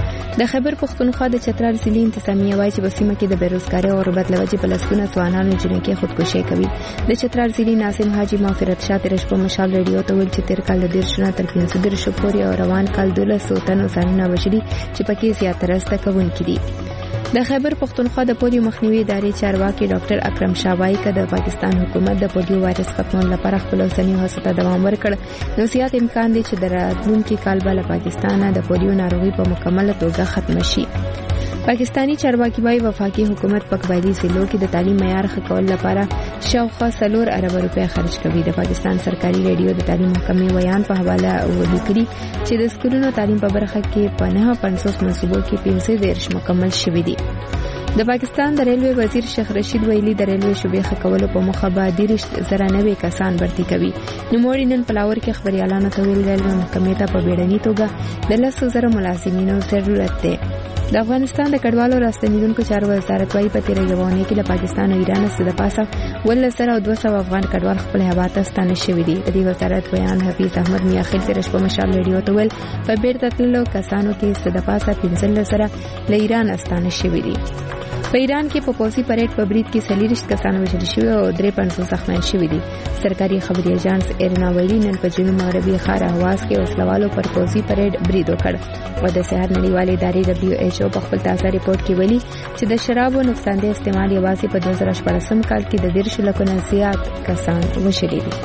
د خیبر پښتونخوا د چترال ضلع انتظامیه وایي چې په سیمه کې د بیروزګارۍ او غربت له وجې په لسګونه ځوانانو جنکې خودکشي کوي. د چترال ضلع ناظم حاجی مغفرت شاه تېره شپه مشال ریډیو ته ویل چې تېر کال د دېرشو نه تر پنځه دېرشو پورې او روان کال دولسو تنو ځانونه وژلي چې پکې زیاتره زده کوونکي دي. د خیبر پښتونخوا د پولیو مخنیوي ادارې چارواکي ډاکټر اکرم شاه وایي چې د پاکستان حکومت د پولیو وایرس ختمولو لپاره خپل اوسنیو هڅو ته دوام ورکړ. نو زیات امکان دی چې د راتلونکي کال به له پاکستانه د پولیو ناروغي په مکمله توګه ختم شي. پاکستانی چارواکي وايي وفاقي حکومت په قبایلی ضلعو کې د تعلیم معیار ښه کولو لپاره شاوخوا څلور ارب روپۍ خرج کوي. د پاکستان سرکاري ریډیو د تعلیم محکمې ویان په حواله ولیکلي چې د سکولونو تعلیم په برخه کې په نه پنځوس منصوبو کې پنځه دېرش مکمل شوي دي. د پاکستان د ریلوے وزیر شیخ رشید ویلي د ریلوے شوبې ښه کولو په موخه به دېرش زره نوي کسان برتي کوي. نوموړي نن په لاهور کې خبريالانو ته ویل ریلوے محکمې ته په بیړني توګه د لسو زره ملازمینو ضرورت دی. د افغانستان د کډوالو راستنیدونکو چارو وزارت وايي په تیره یوه اونۍ کې له پاکستان او ایران څخه د پاسه ولس سره دوه سوه افغان کډوال خپل هیواد ته ستانه شوي دي. د دې وزارت بیان حفیظ احمد میاخیل تېره شپه مشال ریډیو ته ویل په بیرته تللو کسانو کې څه د پاسه پنځلس زره له ایران ستانه شوي دي. په ایران کې په پوسی پریډ په برید کې څلوېښت کسان وژل شوي او درې پنځوس زخمیان شوي دي. سرکاري خبري ایجنس ایرنا ویلي نن په جنوب مغربي ښار اهواز کې وسلوالو پر پوسی پریډ برید وکړ. او د صحت نړیوالې ادارې دبليو ایچ او په خپل تازه ریپورت کې ویلي چې د شرابو نقصاندې استعمال یوازې په دوه زره شپاړسم کال کې د دېرشو لکو نه زیات کسان وژلي دي.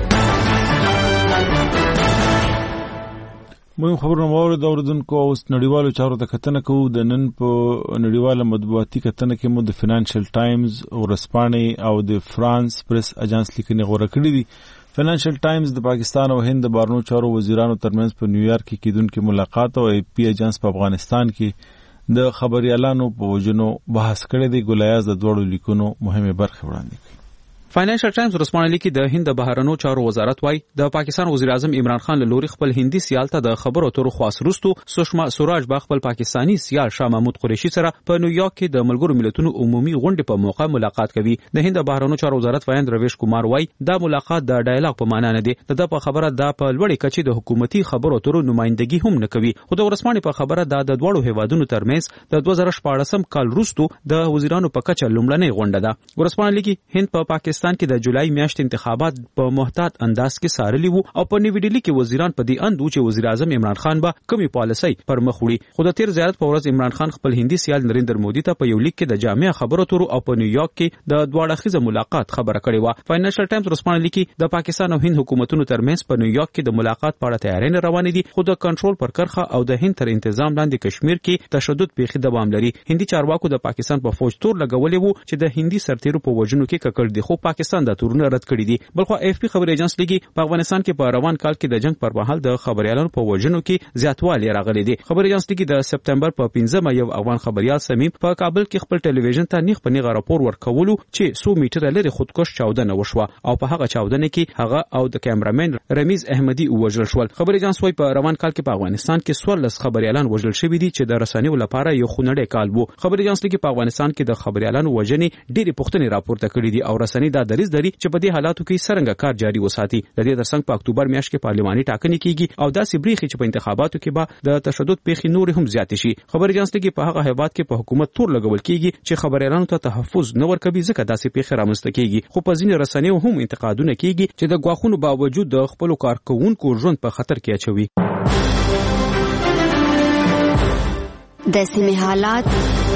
مهم خبرونه واورید. اوریدونکو اوس نړیوالو چارو ته کتنه کوو. د نن په نړیواله مطبوعاتي کتنه کې مو د فینانشل ټایمز ورځپاڼې او د فرانس پریس اجانس لیکنې غوره کړې دي. فینانشل ټایمز د پاکستان او هند د بهرنیو چارو وزیرانو ترمنځ په نیویارک کې کېدونکي ملاقات او ای پی اجانس په افغانستان کې د خبريالانو په وجنو بحث کړی دی. ګولیاز د دوړو لیکونو مهمه برخه وړاندې کړي. فاینانشل ټایمز ورسپانه لیکي د هند د بهرنیو چارو وزارت وايي د پاکستان وزیر اعظم عمران خان له لوري خپل هندي سیال ته د خبرو اترو خاص روستو سشما سوراج با خپل پاکستانی سیال شاه محمود قریشي سره په نیویارک کې د ملګرو ملتونو عمومي غونډې په موقع ملاقات کوي. د هند د بهرنیو چارو وزارت وایي رویش کومار وايي دا ملاقات د ډایلاګ په معنا نه دی. د په خبره دا په لوړې کچې د حکومتي خبرو اترو نمائندګي هم نه کوي. خو د ورسپانه په خبره دا د دوړو هیوادونو ترمنځ د دوه زره شپاړسم کال روستو د وزیرانو په کچه لومړنۍ غونډه ده. ورسپانه لیکي هند په پا پاکستان کې د جولای میاشت انتخابات په محتاط انداز کې سارلی وو او په نیو ډیلی کې وزیران په دې اند چې وزیر اعظم عمران خان به کومي پالیسي پر مخ وړي. خو د تیر زیارت په ورځ عمران خان خپل هندي سیال نریندر مودي ته په یو لیک کې د جامع خبرو اترو او په نیویارک کې د دواړه خزه ملاقات خبره کړې و. فاینانشل ټایمز ورسپانه لیکي د پاکستان او هند حکومتونو ترمنځ په نیویارک کې د ملاقات په اړه تیاري روانې دي. خو د کنټرول پر کرخه او د هند تر تنظیم لاندې کشمیر کې تشدد پیخي دوام لري. هندي چارواکو د پاکستان په فوج تور لګولې وو چې د هندي سرتیرو په وژنو کې ککړ دي. خو پاکستان د تورونه رد کړی دي. بلخو اف پی خبري ایجنس لګي په افغانستان کې په روان کال کې د جنگ پر مهال د خبريالانو په وژنو کې زیاتوالی راغلی دی. خبري ایجنس لګي د سپتمبر په پنځمه یو افغان خبريال سمیم په کابل کې خپل ټلویزیون ته نیغ په نیغه راپور ورکولو چې څو میټر لري خودکش چاودنه وشوه او په هغه چاودنه کې هغه او د کیمرامین رمیز احمدی وژل شول. خبري ایجنس وايي په روان کال کې په افغانستان کې څوارلس خبريالان وژل شوي دي چې د رسنیو لپاره یو خونړی کال وو. خبري ایجنس لګي په افغانستان کې د خبريالانو وژنې ډېری پوښتنې راپورته کړې دي او رسنۍ دا دریځ لري چې په دې حالاتو کې څنګه کار جاري وساتي. د دې ترڅنګ په اکتوبر میاشت کې پارلماني ټاکنې کیږي او داسې بریخي چې په انتخاباتو کې به د تشدد پیښې نور هم زیات شي. خبري ایجنس کې په هغه هیواد کې په حکومت تور لګول کیږي چې خبريالانو ته تحفظ نه ورکوي ځکه داسې پیښې رامنځته کیږي. خو په ځینې رسنیو هم انتقادونه کیږي چې د غواخونو باوجود د خپل کارکونکو ژوند په خطر کې اچوي. د سیمې حالات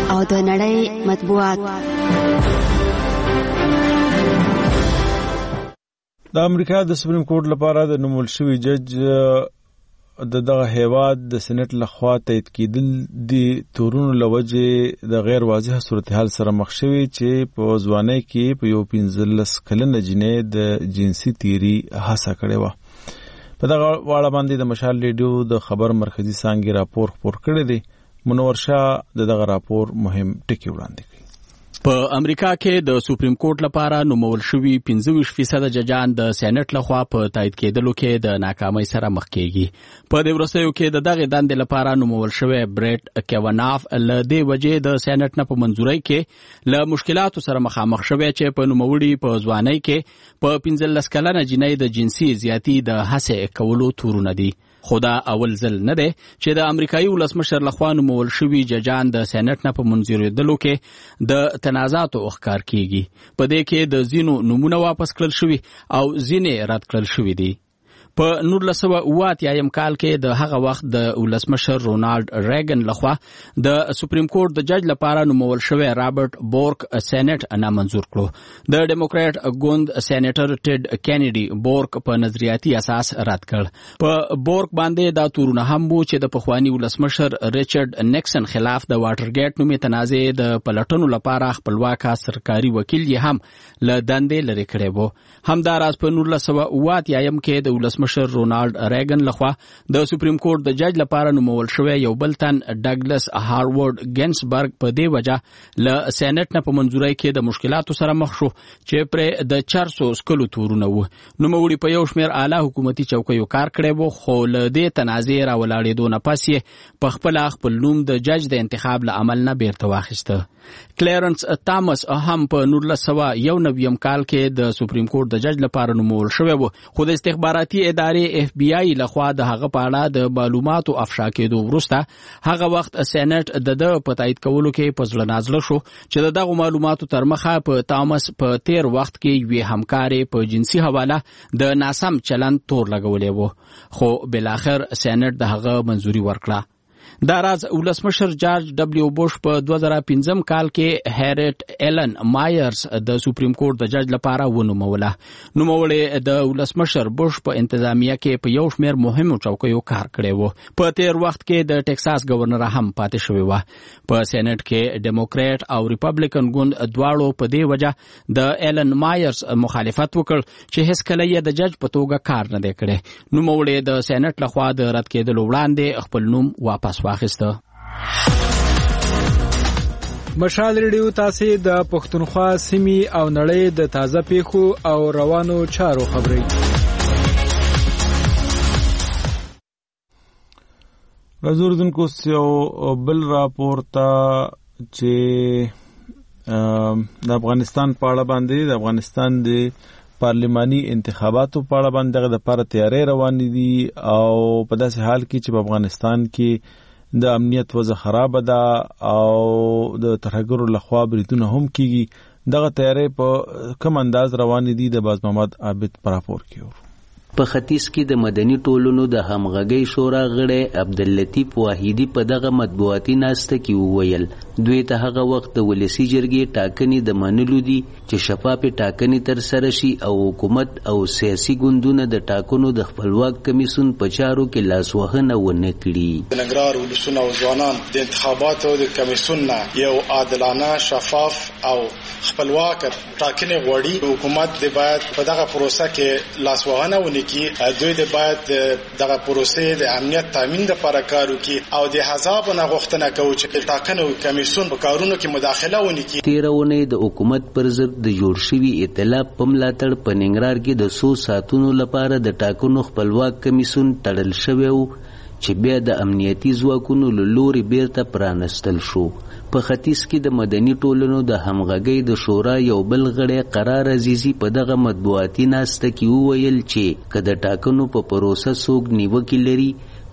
او د نړۍ مطبوعات. د امریکا د سپریم کورټ لپاره د نومول شوي جج د دغه هیواد د سېنات لخوا تایید کېدل دي تورونو لوجه د غیر واضح صورتحال سره مخ شوي چې په ځوانۍ کې په یو پنځلس کلنه جنۍ د جنسي تیری هڅه کړې وه. په دغه واړه باندې د مشال ریډیو د خبر مرکزی څانګې راپور خپور کړی دی. منور شاه د دغه راپور مهم ټکي وړاندې کړي. په امریکا کې د سپریم کورټ لپاره نومول شوي پنځه ویشت فیصد ججان د سېنات لخوا په تایید کېدلو کې د ناکامۍ سره مخ کېږي. په دې وروستیو کې د دغه دندې لپاره نومول شوی بریټ کیواناف له دې وجې د سېنات نه په منځورۍ کې له مشکلاتو سره مخامخ شوی چې په نوموړي په ځوانۍ کې په پنځلس کلنه جنۍ د جنسي زیاتی د هڅې کولو تورونه دي. خدا اول ځل نه دی چې د امریکایي ولسمشر لخوا نومول شوي ججان د سېنات نه په منځورېدلو کې د تنازعاتو ښکار کیږي. په دې کې د ځینو نومونه واپس کړل شوي او ځینې رد کړل شوي دي. په نولس سوه اوه اتیایم کال کې د هغه وخت د ولسمشر رونالډ ریګن لخوا د سپریم کورټ د جج لپاره نومول شوی رابرټ بورک سېنات نامنظور کړو. د ډیموکرات ګوند سېنیټر ټیډ کینیډي بورک په نظریاتي اساس رد کړ. په بورک باندې دا تورونه هم وو چې د پخوانی ولسمشر ریچارډ نیکسن خلاف د واټرګیټ نومي تنازع د پلټنو لپاره خپلواک سرکاري وکیل یې هم له دندې لرې کړی وو. همداراز په نولس سوه اوه اتیایم کې د ولسمشر مشر رونالډ ریګن لخوا د سپریم کورټ د جج لپاره نومول شوی یو بل تن ډګلس هاروارد گینسبرګ په دې وجه له سېنات نه په منځورۍ کې د مشکلاتو سره مخ شو چې پر د چار سو سکلو تورونه وو. نوموړي په یو شمېر اعلی حکومتي چوکیو کار کړی وو خو له دې تنازع راولاړېدو نه پس یې په خپل خپل نوم د جج د انتخاب له عمل نه بیرته واخیسته. کلیرنس تامس هم په نولس سوه یو نویم کال کې د سپریم کورټ د جج لپاره نومول شوی وو خو د استخباراتي ادارې اف بی آی لخوا د هغه په اړه د معلوماتو افشا کېدو وروسته هغه وخت سېنات د د په تایید کولو کې په زړه نازله شو چې د دغه معلوماتو تر مخه په تامس په تیر وخت کې یوې همکارې په جنسي حواله د ناسم چلند تور لګولې وو خو بلاخر سېنات د هغه منځوري ورکړه. دا راز ولسمشر جارج ډبلیو بوش په دوه زره پنځم کال کې هریټ ایلن مایرز د سپریم کورټ د جج لپاره ونوموله. نوموړی د ولسمشر بوش په انتظامیه کې په یو شمېر مهمو چوکیو کار کړی و. په تیر وخت کې د ټکساس گورنر هم پاتې شوی و. په سېنات کې ډیموکرات او ریپبلیکن ګوند دواړو په دې وجه د ایلن مایرز مخالفت وکړ چې هیڅ کله یې د جج په توګه کار نه دی کړی. نوموړی د سېنات لخوا د رد کېدلو وړاندې خپل نوم واپس واخیسته. مشال ریډیو تاسو د پښتونخوا سیمې او نړۍ د تازه پیښو او روانو چارو خبري. راځوردونکو یو بل راپورته چې د افغانستان په اړه باندې د افغانستان د پارلماني انتخاباتو په اړه باندې د لپاره تیاری روان دي او په داسې حال کې چې په افغانستان کې د امنیت وضع خراب ده او د ترهګرو لخوا بریدونه هم کیږي. دغه تیاری په کوم انداز روان دي د باز محمد عابد پر راپور کې. په ختیځ کې د مدني ټولنو د همغږي شورا غړی عبداللطیف واحدی په دغه مطبوعاتي ناسته کې وویل دوی ته هغه وخت د ولسی جرګې ټاکنې د منلو دي چې شفافې ټاکنې تر سره شي او حکومت او سیاسي ګوندونه د ټاکنو د خپلواک کمیسون په چارو کې لاسوهنه ونه کړي. د ننګرهار ولسونه او ځوانان د انتخاباتو د کمیسون نه یو عادلانه شفاف او خپلواک ټاکنې غواړي. حکومت د باید په دغه پروسه کې لاسوهنه ونه کی دوی د باید دغه پروسې د امنیت تامین لپاره کار وکړي او د حزاب نه غوښتنه کوي چې ټاکنو کمیسون په کارونو کې مداخله ونه کړي. تیرونه د حکومت پر ضد د جوړ شوی ائتلاف په ملاتړ په ننګرهار کې د څو ساعتونو لپاره د ټاکنو خپلواک کمیسون تړل شوی و چې بیا د امنیتي ځواکونو له لوري بیرته پرانستل شو. په ختیځ کې د مدني ټولنو د همغږۍ د شورا یو بل غړی قرار عزیزي په دغه مطبوعاتي ناسته کې وویل چې که د ټاکنو په پروسه څوک نیوکې لري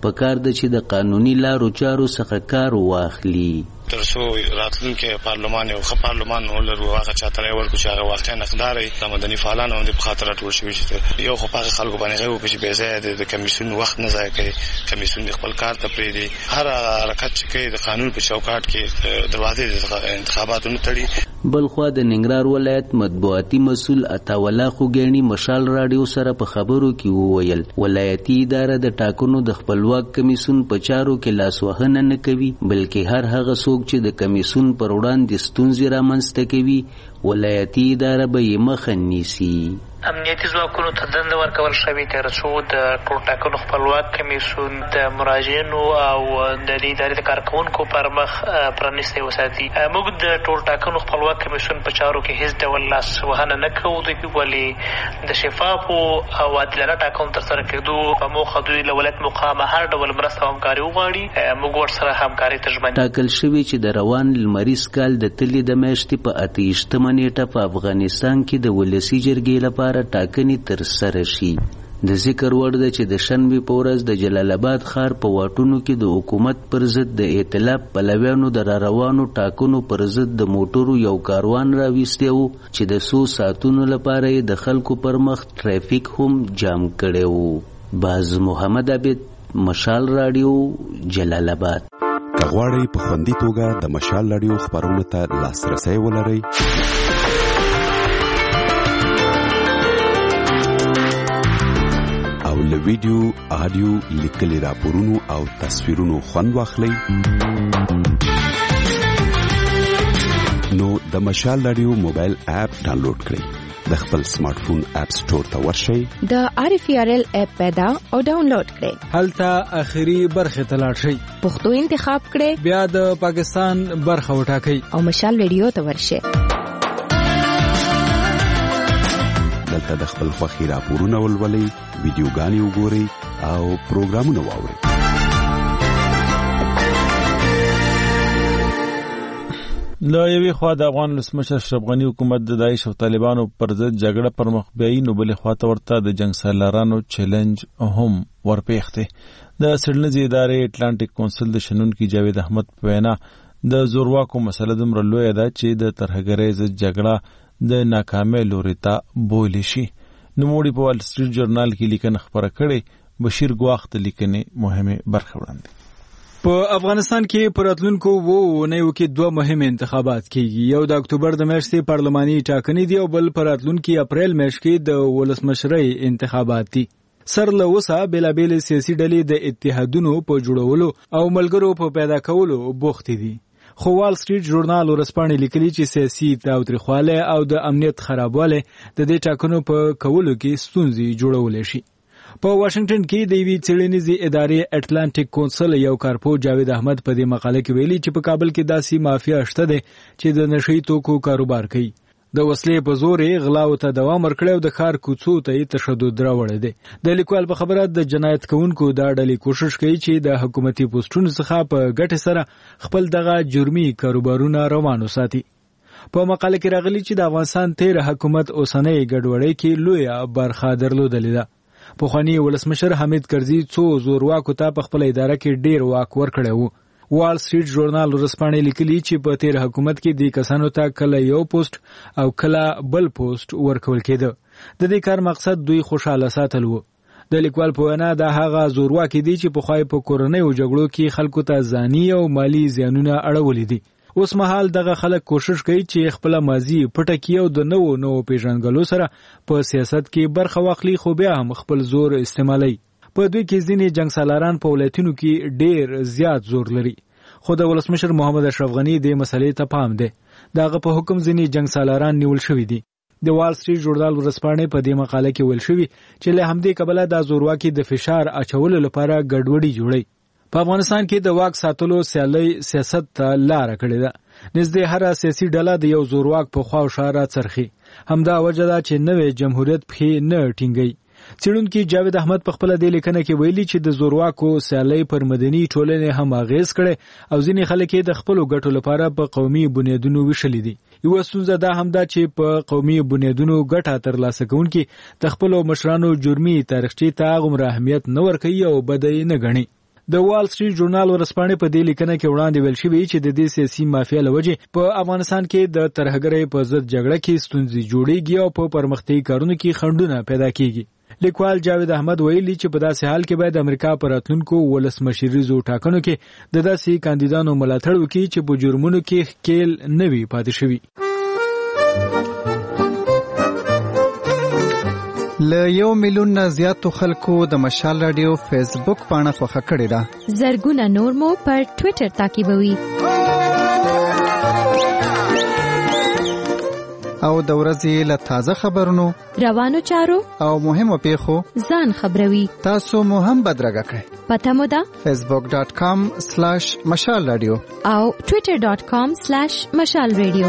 پکار د چې د قانوني لارو چارو څخه کار واخلي. ترڅو راتلونکي پارلمان یو ښه پارلمان ولرو هغه چاته ورکو چې هغه واقعا نقدار د مدني فعالانو د خاطر ټول شوی چې یو خو په خلکو باندې غو په بيځای د کمیسیون وخت نه ضایع کوي. کمیسیون خپل کار ته پریدي هر حرکت چې کوي د قانون په چوکاټ کې دروازې د انتخاباتو تړي. بلخوا د ننګرهار ولایت مطبوعاتي مسول عطاوالله خوګېنی مشال رادیو سره په خبرو کې وویل ولایتي اداره د ټاکنو د خپلواک کمیسیون په چارو کې لاسوهنه نه کوي بلکې هر هغه څوک چې د کمیسیون پر وړاندې ستونزې رامنځته کوي ولایتي اداره به یې مخه نیسي. امنیتي ځواکونو ته دنده ورکول شوې تر څو د ټول ټاکنو خپلواک کمیسیون د مراجعینو او د دې ادارې د کارکونکو پر مخ پرانیستی وساتي. موږ د ټول ټاکنو خپلواک کمیسیون په چارو کې هیڅ ډول لاسوهنه نه کوو. دوی ولې د شفافو او عادلانه ټاکنو ترسره کېدو په موخه دوی له ولایت مقامه هر ډول مرسته او همکاري وغواړي. موږ ورسره همکاري ته ژمن یو. ټاکل شوي چې د روان لمریز کال د تلې د میاشتې په اته ویشتمه نیټه په افغانستان کې د ولسي جرګې لپاره ټاکنې تر سره شي. د ذکر وړ ده چې د شنبې په ورځ د جلال آباد ښار په واټونو کې د حکومت پر ضد د ائتلاف پلویانو د را روانو ټاکنو پر ضد د موټرو یو کاروان راویستی و چې د څو ساعتونو لپاره یې د خلکو پر مخ ټریفیک هم جام کړی و. باز محمد عبید، مشال رادیو، جلال آباد. که غواړئ په خوندي توګه د مشال رادیو خپرونو ته لاسرسی ولرئ او له ویډیو، آډیو، لیکلي راپورونو او تصویرونو خوند واخلئ نو د مشال رادیو موبایل اپ ډاونلوډ کړئ. د خپل سمارټ فون اپ سٹور ته ورشئ، د آر اف ار ال اپ پیدا او ډاونلوډ کړئ. هلته اخري برخه ته لاړ شئ، پښتو انتخاب کړئ، بیا د پاکستان برخه وټاکئ او مشال رادیو ته ورشئ. دلته د خپل خوښي راپورونه ولولئ، ویډیوګانې وګورئ او پروګرامونه واورئ. له یوې خوا د افغان ولسمشر اشرف غني حکومت د داعش او طالبانو پر ضد جګړه پر مخ بیایي نو بلې خواته ورته د جنګ سالارانو چیلنج هم ورپېښ دی. د څېړنیزې ادارې اټلانټیک کونسل د شنونکي جاوید احمد په وینا د زورواکو مسله دومره لویه ده چې د ترهګرۍ ضد جګړه د ناکامۍ لوري ته بولی شي. نوموړي په وال سټریټ جورنال کې لیکنه خپره کړې. بشیر ګواخ د لیکنې مهمه برخه وړاندې. په افغانستان کې پر راتلونکو وو اونیو کې دوه مهم انتخابات کیږي. یو د اکتوبر د میاشتې پارلماني ټاکنې دي او بل پر راتلونکي اپریل میاشت کې د ولسمشرۍ انتخابات دي. سر له اوسه بېلابېلې سیاسي ډلې د اتحادونو په جوړولو او ملګرو په پیدا کولو بوختې دي. خو وال سټریټ ژورنال ورسپانې لیکلي چې سیاسي تاوتریخوالی او د امنیت خرابوالی د دې ټاکنو په کولو کې ستونزې جوړولی شي. په واشنگټن کې د یوې څېړنیزې ادارې اټلانټیک کونسل یو کارپوه جاوید احمد په دې مقاله کې ویلي چې په کابل کې داسې مافیا شته ده چې د نشهیي توکو کاروبار کوي. د وسلې په زور یې غلاو ته دوام ورکړی او د ښار کوڅو ته یې تشدد راوړی دی. د لیکوال په خبره د جنایت کوونکو دا ډلې کوشش کوي چې د حکومتي پوسټونو څخه په ګټې سره خپل دغه جرمي کاروبارونه روان وساتي. په مقاله کې راغلي چې د افغانستان تیر حکومت اوسنۍ ګډوډۍ کې لویه برخه درلودلې ده. پخوانی ولسمشر حمید کرزي څو زورواکو ته په خپل اداره کې ډیر واک ورکړی وو. وال سټریټ ژورنال ورسپانې لیکلي چې په تیر حکومت کې د کسانو ته کله یو پوسټ او کله بل پوسټ ورکول کېده. د دې کار مقصد دوی خوشاله ساتل وو. د لیکوال په وینا دا هغه زورواکي دي چې پخوای په کورنیو جګړو کې خلکو ته ځاني او مالی زیانونه اړولي دي. اوس مهال دغه خلک کوشش کوي چې خپل ماضي پټه کړي او د نوو نوو پیژنګلو سره په سیاست کې برخه واخلي، خو بیا هم خپل زور استعمالوي. په دوی کې ځینې جنګ سالاران په ولایتونو کې ډیر زیات زور لري. خو د ولسمشر محمد اشرف غني د مسلې ته پام دی. دغه په حکم ځینې جنګ سالاران نیول شوي دي. د وال سټریټ ژورنال ورسپانې په دې مقاله کې ویل شوي چې له همدې کبله دا زورواکي د فشار اچولو لپاره ګډوډي جوړي. په افغانستان کې د واک ساتلو سیالي سیاست ته لار کړې ده. نږدې هر سیاسي ډله د یو زورواک په خوا شاره څرخي. همدا وجه ده چې نوې جمهوریت پخې نه ټینګي. څېړونکي جاوید احمد په خپل د لیکنه کې ویلي چې د زورواکو سیالي پر مدني ټولنې هم اغیز کړي او ځینې خلک د خپلو ګټو لپاره په قومي بنیادونو ویشلي دي. یو ستونزه دا هم ده چې په قومي بنیادونو ګټه ترلاسه کوونکي د خپلو مشرانو جرمي تاریخچې ته هغومره اهمیت نه ورکوي او بد یې نه ګڼي. د وال سټریټ ژورنال ورسپانې په دې لیکنه کې وړاندې ویل شوی چې د دې سیاسي مافیا لوجه په افغانستان کې د ترهګرۍ په ضد جګړه کې ستونزې جوړیږي او په پرمختیايي کارونو کې خنډونه پیدا کیږي. لیکوال جاوید احمد ویلي چې په داسې حال کې باید امریکا پر راتلونکو ولسمشریزو ټاکنو کې د داسې کاندیدانو ملاتړ وکړي چې په جرمونو کې ښکیل نه وي پاتې شوي. له یو میلیون نه زیاتو خلکو د مشال رادیو فیسبوک پاڼه خوښه کړې ده. زرګونه نور مو پر ټوئیټر تعقیبوي او د ورځې له تازه خبرونو روانو چارو او مهمو پیښو ځان خبروي. تاسو مو هم بدرګه کړئ. پته مو ده فیسبوک ډاٹ کام سلیش مشال رادیو او ټوئیټر ډاٹ کام سلیش مشال رادیو.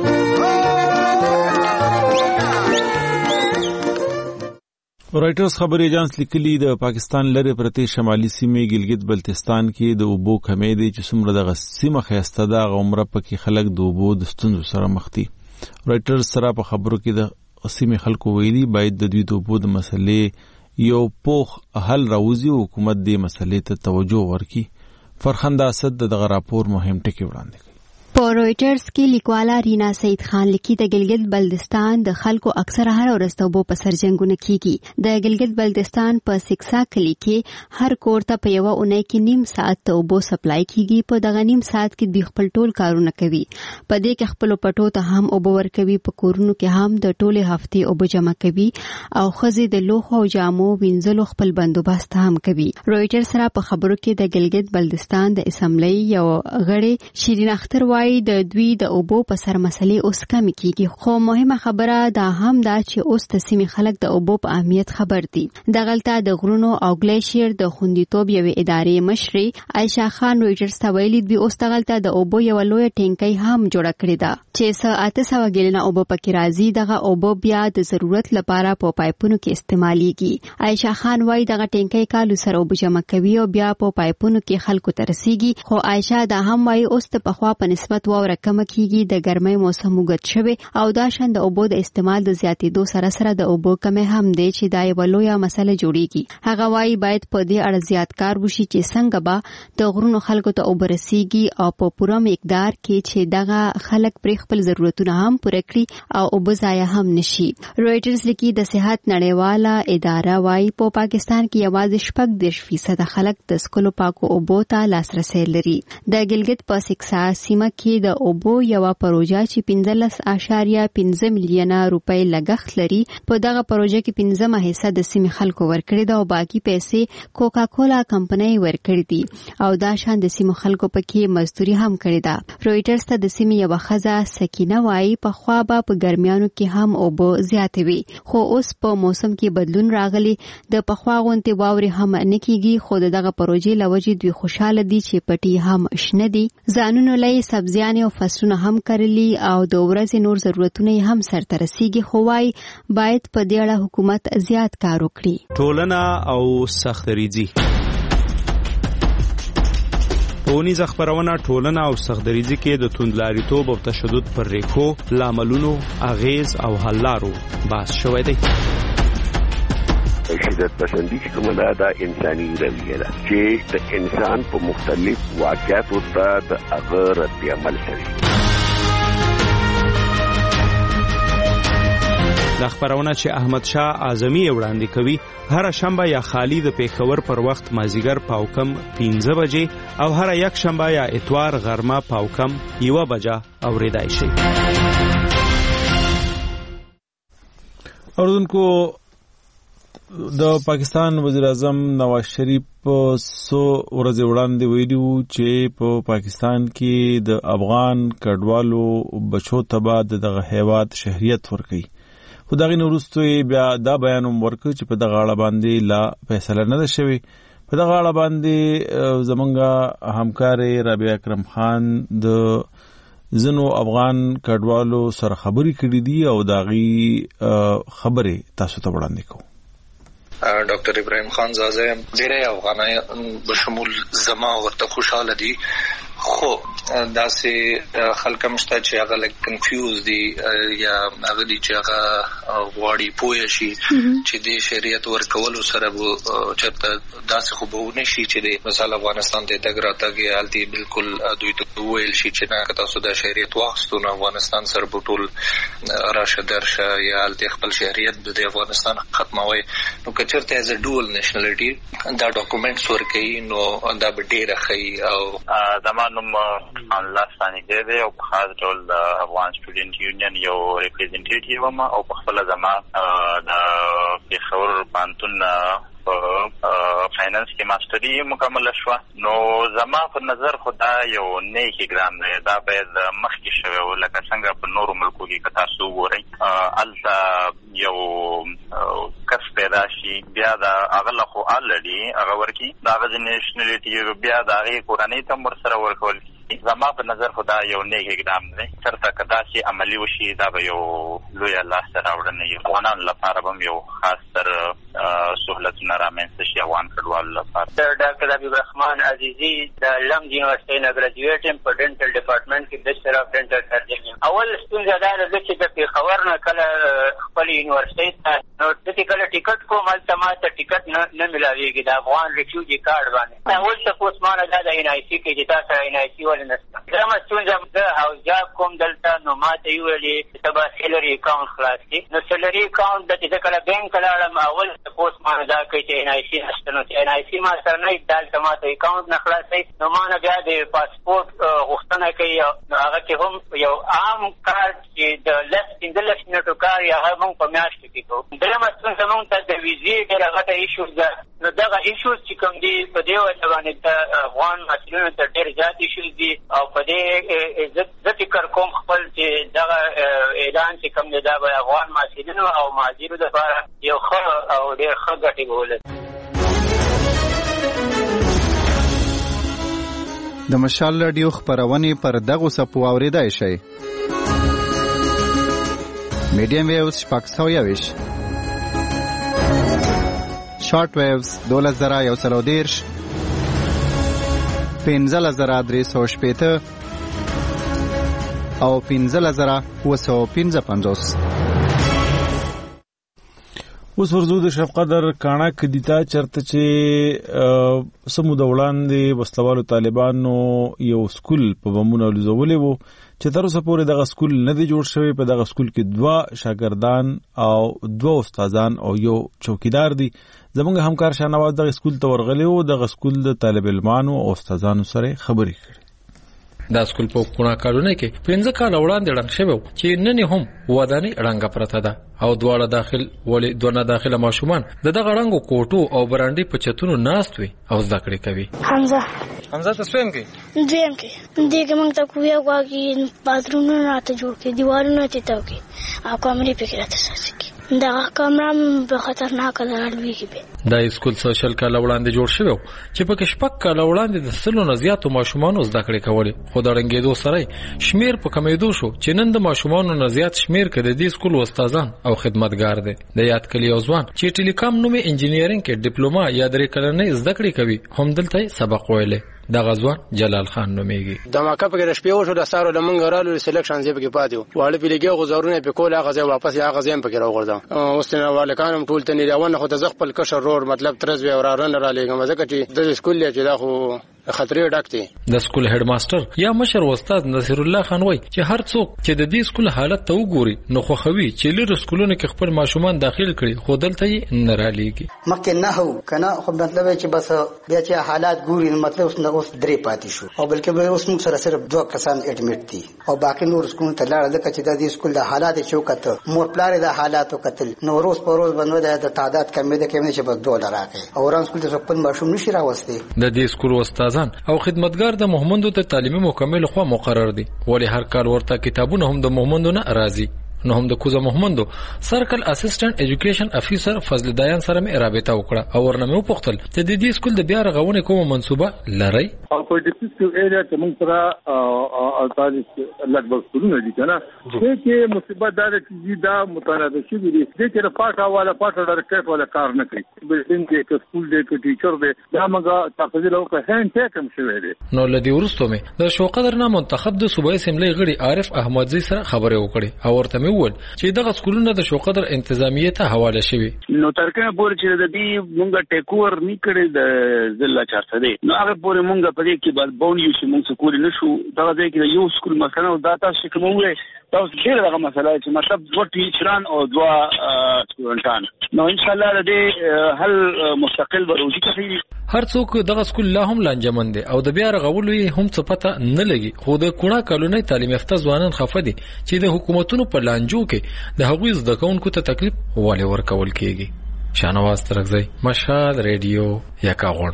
رائټرز خبري ایجنس لیکلي د پاکستان لري پرته شمالي سیمې ګلګت بلتستان کې د اوبو کمې دي چې څومره د غسیمه خيسته د عمره پکې خلک د اوبو د ستونزو سره مخ دي. رائټرز سره په خبرو کې د قسمي خلکو ویلي باید د دوی د اوبو د مسلې یو پوخ حل راوځي او حکومت دې مسلې ته توجه ورکړي. فرخنده اسد دغه راپور مهم ټکی وړاندې کوي. په رويټرز کې لیکواله رینا سید خان لیکي د ګلګت بلتستان د خلکو اکثره هر ورځ د اوبو په سر جنگونه کیږي. د ګلګت بلتستان په سکسا کلی کې هر کور ته په یو اونۍ کې نیم ساعت ته اوبو سپلای کیږي. په دغه نیم ساعت کې د خپل ټول کارونه کوي. په دې کې خپل پټو ته هم اوبو ورکوي. په کورونو کې هم د ټوله هفته اوبو جمع کوي او خزي د لوخو او جامو وینځلو خپل بندوبست هم کوي. رويټرز سره په خبرو کې د ګلګت بلتستان د اسمبلی یو غړي شیرین اختر وايي د دوی د اوبو په سر مسلې اوس کم کیږي. خو مهمه خبره دا هم ده چې اوس د سیمې خلک د اوبو په اهمیت خبر دي. د غلطه د غرونو او ګلیشیر د خوندیتوب یو ادارې مشري عائشہ خان رويټرز ته ویلي دوی اوس د غلطه د اوبو یو لوی ټینکۍ هم جوړ کړی ده چې څه اته سوه ګیلنه اوبو پکې راځي. دغه اوبو بیا د ضرورت لپاره په پایپونو کې استعماليږي. عائشہ خان وايي دغه ټینکۍ کالو سره اوبو جمع کوي او بیا په پایپونو کې خلکو ته رسیږي. خو عائشہ دا هم وايي اوس د پخوا په نسبت واوره کم کیږي. د ګرمۍ موسم وګت شوی او دا شند اوبو د استعمال د زیاتېدو سره سره د اوبو کمې هم دی چې دا یو لویه مسله جوړیږي. هغه وايي باید په دې اړه زیات کار وشي چې څنګه به د غرونو خلکو ته اوبه رسیږي او په پوره مقدار کې چې دغه خلک پر خپل ضرورتونه هم پوره کړي او اوبه ضایع هم نشي. رويټرز لیکي د صحت نړیواله اداره وايي په پاکستان کې یوازې شپږ دېرش فیصد خلک د سکلو پاکو اوبو ته لاسرسي لري. د ګلګت په سکسا سیمه کې د اوبو یو پروژه چې پنځلس اعشاریه پنځه میلیونه روپۍ لګښت لري. په دغه پروژه کې پنځمه حصہ د سیمې خلکو ورکړي ده او باقي پیسې کوکا کولا کمپنۍ ورکړي دي او دا شان د سیمې خلکو پکې مزدوري هم کړې ده. رويټرز ته د سیمې یو خزه سکینه وايي په خوا به په ګرمیانو کې هم اوبو زیاتې وي خو اوس په موسم کې بدلون راغلی. د پخوا غونډې واوري هم نه کیږي خو دغه پروژې لوجې دوی خوشاله دي چې پټي هم شنه دي. ځانونو لای سبزیان او فصلونه هم کرلی او د ورځې نور ضرورتونه هم سرته رسیږي. خو وايي باید په دې اړه حکومت زیات کار وکړي. ټولنه او سختریزي ټولنیز خبرونه ټولنه او سختریزي کې د توندلاریتوب او تشدد پر ریښو لاملونو اغیز او حل لارو بحث شوی دی. شدت پسندی چې کومه ده دا انساني رویه ده چې د انسان په مختلف واقعاتو ته د هغه رد عمل کوي. د خبرونه چې احمد شاه اعظمي وړاندې کوي هر شنبه یا خالی د پیښور پر وخت مازیګر پاوکم پنځه بجې او هر یک شنبه یا اتوار غرمه پاوکم یو بجه اوریدای شي. اوردونکو د پاکستان وزیر اعظم نواز شریف سو ورځ وړاندې ویلو چې په پاکستان کې د افغان کډوالو بچو تبا دغه هیواد شهریت ورکړي. خو دغه نورستو بیا دا بیان ورکړ چې په دغه اړه باندې لا فیصله نه ده شوې. په دغه اړه باندې زمونږ همکار رابعه اکرم خان د زنو افغان کډوالو سره خبرې کړې دي او داغي خبرې تاسو ته وړاندې کوو. ډاکټر ابراهیم خان زازه ډېر افغانان بشمول زما ورته خوشاله دي خو داسې خلک مشته چې هغه لک کنفیوز دي یا هغه دي چې هغه غواړي پوه شي چې د شریعت ورکولو سره به چېرته داسې خو به ونه شي چې د مثال افغانستان ته تګ راتګ یې هلته بالکل دوی ته وویل شي چې نه که تاسو د شریعت واخیستو نو افغانستان سره به ټول راشه درشه یا هلته خپل شریعت د افغانستان ختموي. نو که چېرته ایز ا ډول نیشنلټي دا ډاکومنټس ورکوي نو دا به ډېره ښه او زما نوم الله ثاني دی او په خاص ډول د افغان سټوډنټ یونین یو ریپرزنټیټیو وم او په خپل زما د پېښور پوهنتون په فاینانس کې ماستري مکمل شوه. نو زما په نظر خو دا یو نیک اقدام دی، دا باید مخکې شوی و لکه څنګه په نورو ملکو کې که تاسو وګورئ هلته یو کس پیدا شي بیا د هغه له خو الرډي هغه ورکړي د هغه د نیشنلټي بیا د هغې کورنۍ ته هم ورسره ورکول کېږي. زما په نظر خو دا یو نیک اقدام دی، چېرته که داسې عملي وشي دا به یو لویه لاسته راوړنه وي. افغانانو لپاره به هم یو خاص تر سهولتونه رامنځته شي افغان کډوالو لپاره. ډاکټر حبیب رحمان عزیزي د لمز یونیورسټۍ نه ګراجویټ یم په ډینټل ډپارټمنټ کې بیچلر اف ډینټل سرجن یم. اول ستونزه دا ده چې د پېښور نه کله خپل یونیورسټۍ ته نو داسې کله ټیکټ کوم هلته ما ته ټیکټ نه میلاوېږي د افغان ریفیوجي کارډ باندې. اول تپوس ما نه دا د ان آی سي کې چې تا سره ان آی سي ولې نشته. درېیمه ستونزه زه حوزجاب کوم دلته نو ما ته یې ویلې چې ته به سیلري اکاونټ خلاص کړي. نو سیلري اکاونټ د چې زه کله بینک ته لاړم اول تپوس ما نه دا کوي چې ان آی سي نشته، نو چې ان آی سي ما سره نه وي دلته ما ته اکاونټ نه خلاصوي. نو ما نه بیا د پاسپورټ غوښتنه کوي نو هغه کې هم یو عام کارډ چې د لس پنځلس منټو کار یې هغه موږ په میاشتو کې کوو. درېیمه ستونزه موږ ته د ویزې ډېره غټه ایشوز ده. نو دغه ایشوز چې کوم دي په دې وجه باندې د افغان محصلینو ته ډېر زیات ایشوز دي او په دې زه فکر کوم خپل چې دغه اعلان چې کوم دی دا به افغان محصلینو او مهاجرو دپاره یو ښه او ډېر ښه ګټې به ولري. د مشال راډیو خپرونې پر دغو څپو اورېدای شئ. میډیم ویوز شپږ سوه یوویشت، شارټ ویوز دولس زره یو سل او دېرش، پنځلس زره درې سوه شپېته او پنځلس زره اووه سوه پنځه پنځوس. اوس ورځو د شرف قدر کاڼه کدیتا چرته چې سمو د وړاندې وسلوالو طالبانو یو سکول په بمونو لوزولی وو چې تر اوسه پورې دغه سکول نه دی جوړ شوی. په دغه سکول کې دوه شاګردان او دوه استادان او یو چوکیدار دي. زمونږ همکار شاهنواز دغه سکول ته ورغلی و، دغه سکول د طالب علمانو او استادانو سره خبرې کړي. دا سکول په کوڼه کارونه کې پنځه کال وړاندې ړنګ شوی و چې نن هم ودانۍ ړنګه پرته ده او دواړه داخل ولې دوه نه داخله ماشومان د دغه رنګو کوټو او برانډي په چتونو ناست وي او زده کړې کوي. حمزه حمزه تاسو هم کوي؟ دویم کې دې کې موږ ته کوی واګي باترومونه راته جوړ کړي، دیوالونه ته تا کوي او کمرې پکې راته ساتي. دا کمره به خطرناک لږه به. دا سکول سوشل کال وړاندې جوړ شوی چې په کې شپږ کال وړاندې د سلو نه زیاتو ماشومانو زده کړې کولې، خو د رنګېدو سره شمیر په کمیدو شو چې نن د ماشومانو نه زیات شمیر کې د دې سکول استادان او خدمتګار دي. د یاد کلی او ځوان چې ټیلیکام نومي انجینیرینګ کې ډیپلوما یا درې کلنۍ زده کړې کوي هم دلته سبق ویلې. د غزوان جلال خان نومېږي. د مکه په شپې وشو د سارو لمنګ رالو سلیکشن زیب کې پاتیو واړه پیلګي غزارونه په کوله غزه واپس یا غزه هم پکې راوغړم. اوس نه والکانم ټول ته نه راونه خو د زغپل کشر رور مطلب ترزوی اورارن را لګم ځکه چې د سکول چې دا خو خطرې ډک دي. د سکول هډ ماستر یا مشر استاد نصیر الله خان وای چې هر څوک چې د دې سکول حالت ته وګوري نو خوخوي چې لږ سکولونه کې خپل ماشومان داخل کړي خو دلته یې نه را لېږي. مکه نه هو کنه خو مطلب چې بس بیا چې حالات ګوري مطلب اوس نه اوس درې پاتې شو او بلکې اوس موږ سره صرف دوه کسان اډمیټ دي او باقي نور سکول ته لاړ ځکه چې د دې سکول د حالات چوکته مور پلار د حالاتو قتل نو روز په روز باندې د تعداد کمې ده کمې چې بس دوه راکې او ران سکول ته خپل ماشوم نشي راوستي. د دې سکول استادان او خدمتګار د محمدو ته تعلیمي مکمل خو مقرر دي ولی هر کال ورته کتابونه هم د محمدو نه راځي نو هم د کوزه محمدو سرکل اسسټنټ ایجوکیشن افیسر فضل دایان سره مې رابطه وکړه او ورنه مې وپوښتل چې د دې سکول د بیا رغونې کومه منصوبه لري. او په دې سکول ایریا کې موږ سره اړتالیس لږ سکولونه دي کنه چې مصیبت دا چې دا متنازع شي دي چې پاټا والا پاټا ډایرکټ والا کار نه کوي بلډینګ کې سکول دی کې ټیچر دی دا موږ تفصیل او که هند ټیکم شوی دی. نو لدی ورستو مې د شوقدر نه منتخب د صوبایي اسمبلی غړي عارف احمدزي سره خبرې وکړې او ورته مې وویل چې دغه سکولونه د شوقدر انتظامیه ته حواله شوي. نو ترکه پورې چې د دې مونږ ټیکور نکړي د ضلع چارته دی نو هغه پورې مونږ په دې کې بل بون یو چې مونږ سکول نشو دغه ځای کې یو سکول مثلا دا تاسو کوم وې تاسو ډېر دغه مسله چې مطلب دوه ټیچران او دوه سټوډنټان نو ان شاء الله د حل مستقل وروزي کوي. هر څوک دغه سکول لا هم لانجمن دي او د بیا رغولو هم څه پته نه لګي خو د کوړه کلونی تعلیم یافته ځوانان خفه دي چې د حکومتونو په لانجو کې د هغوی زده کوونکو ته تکلیف والي ورکول کیږي. شانواز ترغزی مشال ریډیو یکاغون.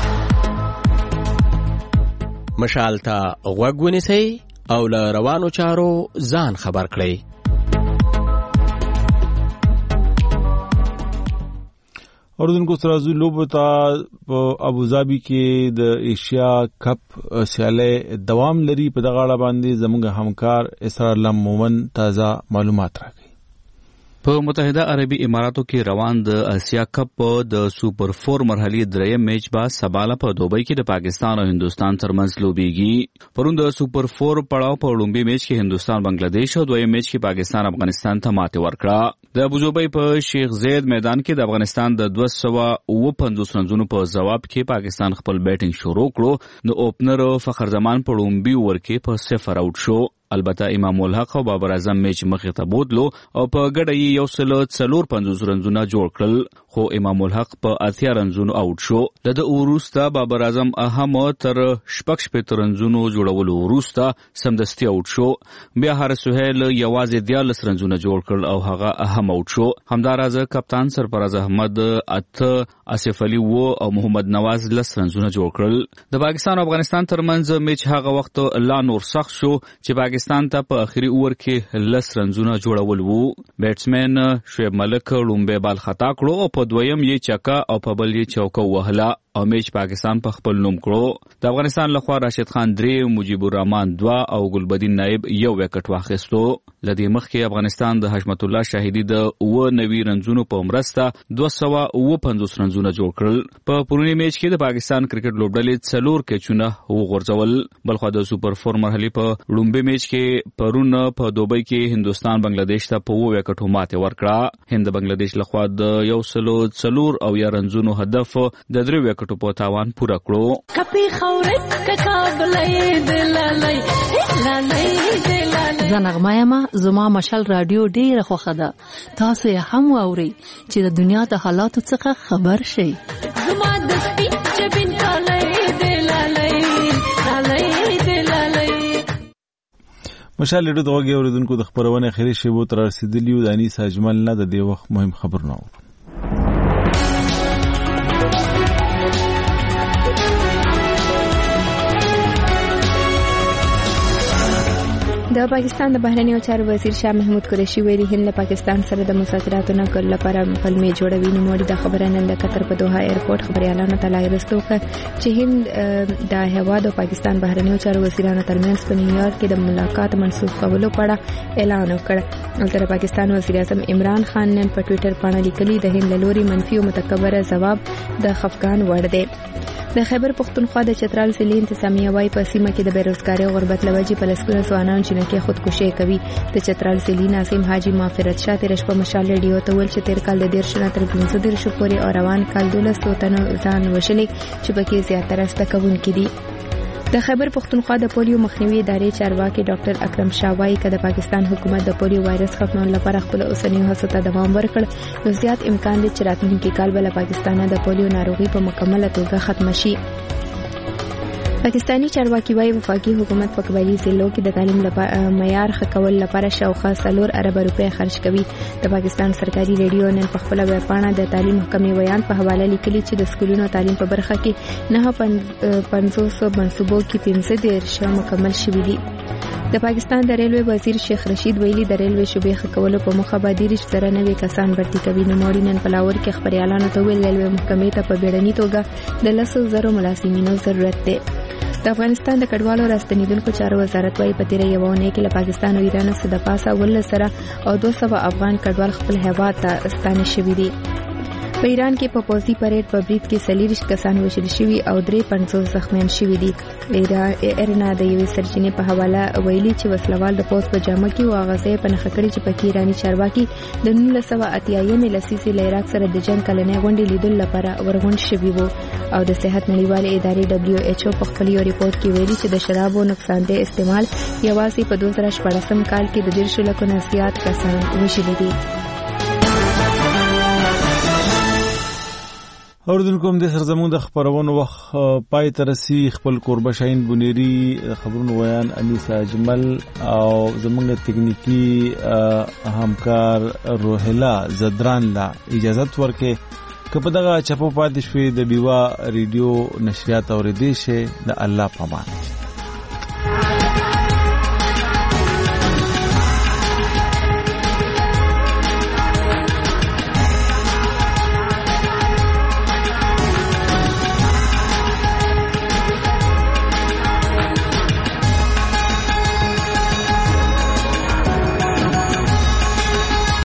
مشال ته غوږ ونیسئ او له روانو چارو ځان خبر کړئ. اردوونکو سرازو لوبو ته په ابوظبي کې د ایشیا کپ سیالۍ دوام لري. په دغه اړه باندې زموږ همکار اسرار الله مومن تازه معلومات راکړي. په متحده عربي اماراتو کې روان د اسیا کپ د سوپر فور مرحلې دریم میچ با سباله په دوبۍ کې د پاکستان او هندستان ترمنځ لوبېږي. پرون د سوپر فور پړاو په لومړي میچ کې هندستان بنگلاديش او دویم میچ کې پاکستان افغانستان ته ماتې ورکړه. د ابوظبي په شیخ زید میدان کې د افغانستان د دوه سوه اوه پنځوس رنزونو په ځواب کې پاکستان خپل بیټینګ شروع کړو. د اوپنر فخر زمان په لومړي اوور کې په صفر آوټ شو. البته امام الحق او بابر اعظم میچ مخې ته بوتلو او په ګډه یې یو سل څلور پنځوس رنزونه جوړ کړل خو امام الحق په اتیا رنزونو آوټ شو. د وروسته بابر اعظم اهم تر شپږ شپېته رنزونو جوړولو وروسته سمدستي آوټ شو. بیا حارث سهیل یوازې دیارلس رنزونه جوړ کړل او هغه اهم آوټ شو. همداراز کپتان سرفراز احمد اته، آصف علي و او محمد نواز لس رنزونه جوړ کړل. د پاکستان او افغانستان ترمنځ میچ هغه وخت لا نور سخت شو چې پاکستان ته په اخري اوور کې لس رنزونه جوړول وو. بیټسمن شعیب ملک لومبه بال خطا کړو او په دویم یې چکا او په بل یې چوکه وهله او میچ پاکستان په خپل نوم کړو. د افغانستان لخوا راشد خان درې، مجيب الرحمن دوه او ګلبدین نائب یو وکټ واخیستو. لدې مخکې افغانستان د حشمت الله شاهدي د اوه نوي رنزونو په مرسته دوه سوه اوه پنځوس رنزونه جوړ کړل. په پرونی میچ کې د پاکستان کرکټ لوبډلې څلور کیچونه وغورځول. بلخوا د سوپر فور مرحلې په لومړي میچ کې پرون په دوبۍ کې هندستان بنگلاديش ته په اوه وکټو ماتې ورکړه. هند بنگلاديش لخوا د یو سلو څلور او یا رنزونو هدف د درې وکټو په تاوان پوره کړو. کپی خورت ککابلې دلالای لالای دلالای زنغمایما زما مشال رادیو ډیره خوښه ده. تاسو یې هم واورئ چې د دنیا د حالاتو څخه خبر شئ. زما د سپین جبین کالای دلالای لالای دلالای. مشال ډیرو دغه اوریدونکو د خبرونه خیری شیبو تر رسیدلیو د انیس اجمل نه د دې وخت مهم خبرونه و. د پاکستان د بهرنیو چارو وزیر شاه محمود قریشي ویلي هند له پاکستان سره د مذاکراتو نه کول لپاره پلمې جوړوي. نو موږ د خبره نن د قطر په دوحه ایرپورټ خبريالانو ته لاغرستو چې هند د هواد او پاکستان بهرنیو چارو وزیرانو ترمنځ په نیویارک کې د ملاقات منسوخ کولو په اړه اعلان وکړ. البته پاکستان وزیر اعظم عمران خان نن په ټوئیټر باندې لیکلي د هند له لوري منفي او متکبره ځواب د خفقان وړ دی. د خیبر پختونخوا د چترال ضلع انتظامیه وايي په سیمه کې د بیروزګارۍ او غربت لوجې په لسګونه ځوانان جنکې خودکشي کوي. د چترال ضلع ناظم حاجی مغفرت شاه تیرش په مشال ریډیو ته ویل چې تیر کال د دېرش نه تر پنځه دېرشو پورې او روان کال دولس سوه تنو ځان وژلي چې پکې زیاتره زده کوونکي دي. د خیبر پختونخوا د پولیو مخنیوي ادارې چارواکي ډاکټر اکرم شاه وايي چې د پاکستان حکومت د پولیو وایرس ختمولو لپاره خپل اوسنیو هڅو ته دوام ورکړ نو زیات امکان دی چې راتلونکي کال بل پاکستان د پولیو ناروغي په مکمله توګه ختم شي. پاکستانی چارواکي وايي وفاقي حکومت په قبایلی ضلعو کې د تعلیم لپاره معیار ښه کول لپاره شاوخوا څلور ارب روپۍ خرج کوي. د پاکستان سرکاري ریډیو نن په خپل ویبپاڼه د تعلیم محکمې بیان په حواله لیکلي چې د سکولونو تعلیم په برخه کې نه پنځوس منصوبو کې پنځه دېرش مکمل شوي دي. د پاکستان د ریلوے وزیر شیخ رشید ویلي د ریلوے شوبې ښه کولو په موخه به دیرش زره نوي کسان بھرتي کوي. نوموړي نن په لاهور کې خبريالانو ته ویل ریلوے محکمې ته په بیړني توګه د لسو زرو ملازمینو ضرورت دی. د افغانستان د کډوالو راستنیدونکو چارو وزارت وايي په تیره یوه اونۍ کې له پاکستان او ایران څخه د پاسه ولس سره او دوه سوه افغان کډوال خپل هیواد ته ستانه شوي دي. په ایران کې په پوځي پریډ په برید کې څلوېښت کسان وژل شوي او درې پنځوس زخمیان شوي دي. ایرنا د یوې سرچینې په حواله ویلي چې وسلوال د پوځ په جامه کې و هغه ځای په نښه کړي چې پکې ایراني چارواکي د نولس سوه اتیایمې لسیزې له عراق سره د جنګ کلنۍ غونډې لیدلو لپاره ورغونډ شوي وو. او د صحت نړیوالې ادارې ډبلیو ایچ او په خپل یو ریپورت کې ویلي چې د شرابو نقصاندې استعمال یوازې په دوه زره شپاړسم کال کې د دېرشو لکو نه زیات کسان وژلي دي. اوردونکو هم د سر زموږ د خبرونو وخت پای ته رسي. خپل کوربه شاهین بنيري خبرونو ویان انیسا اجمل او زموږ تکنیکی همکار روهلا زدران لا اجازت ورکې که په دغه چپو پاتې شوي د ډیوا ریډیو نشریات اورېدې شي. د الله پامان.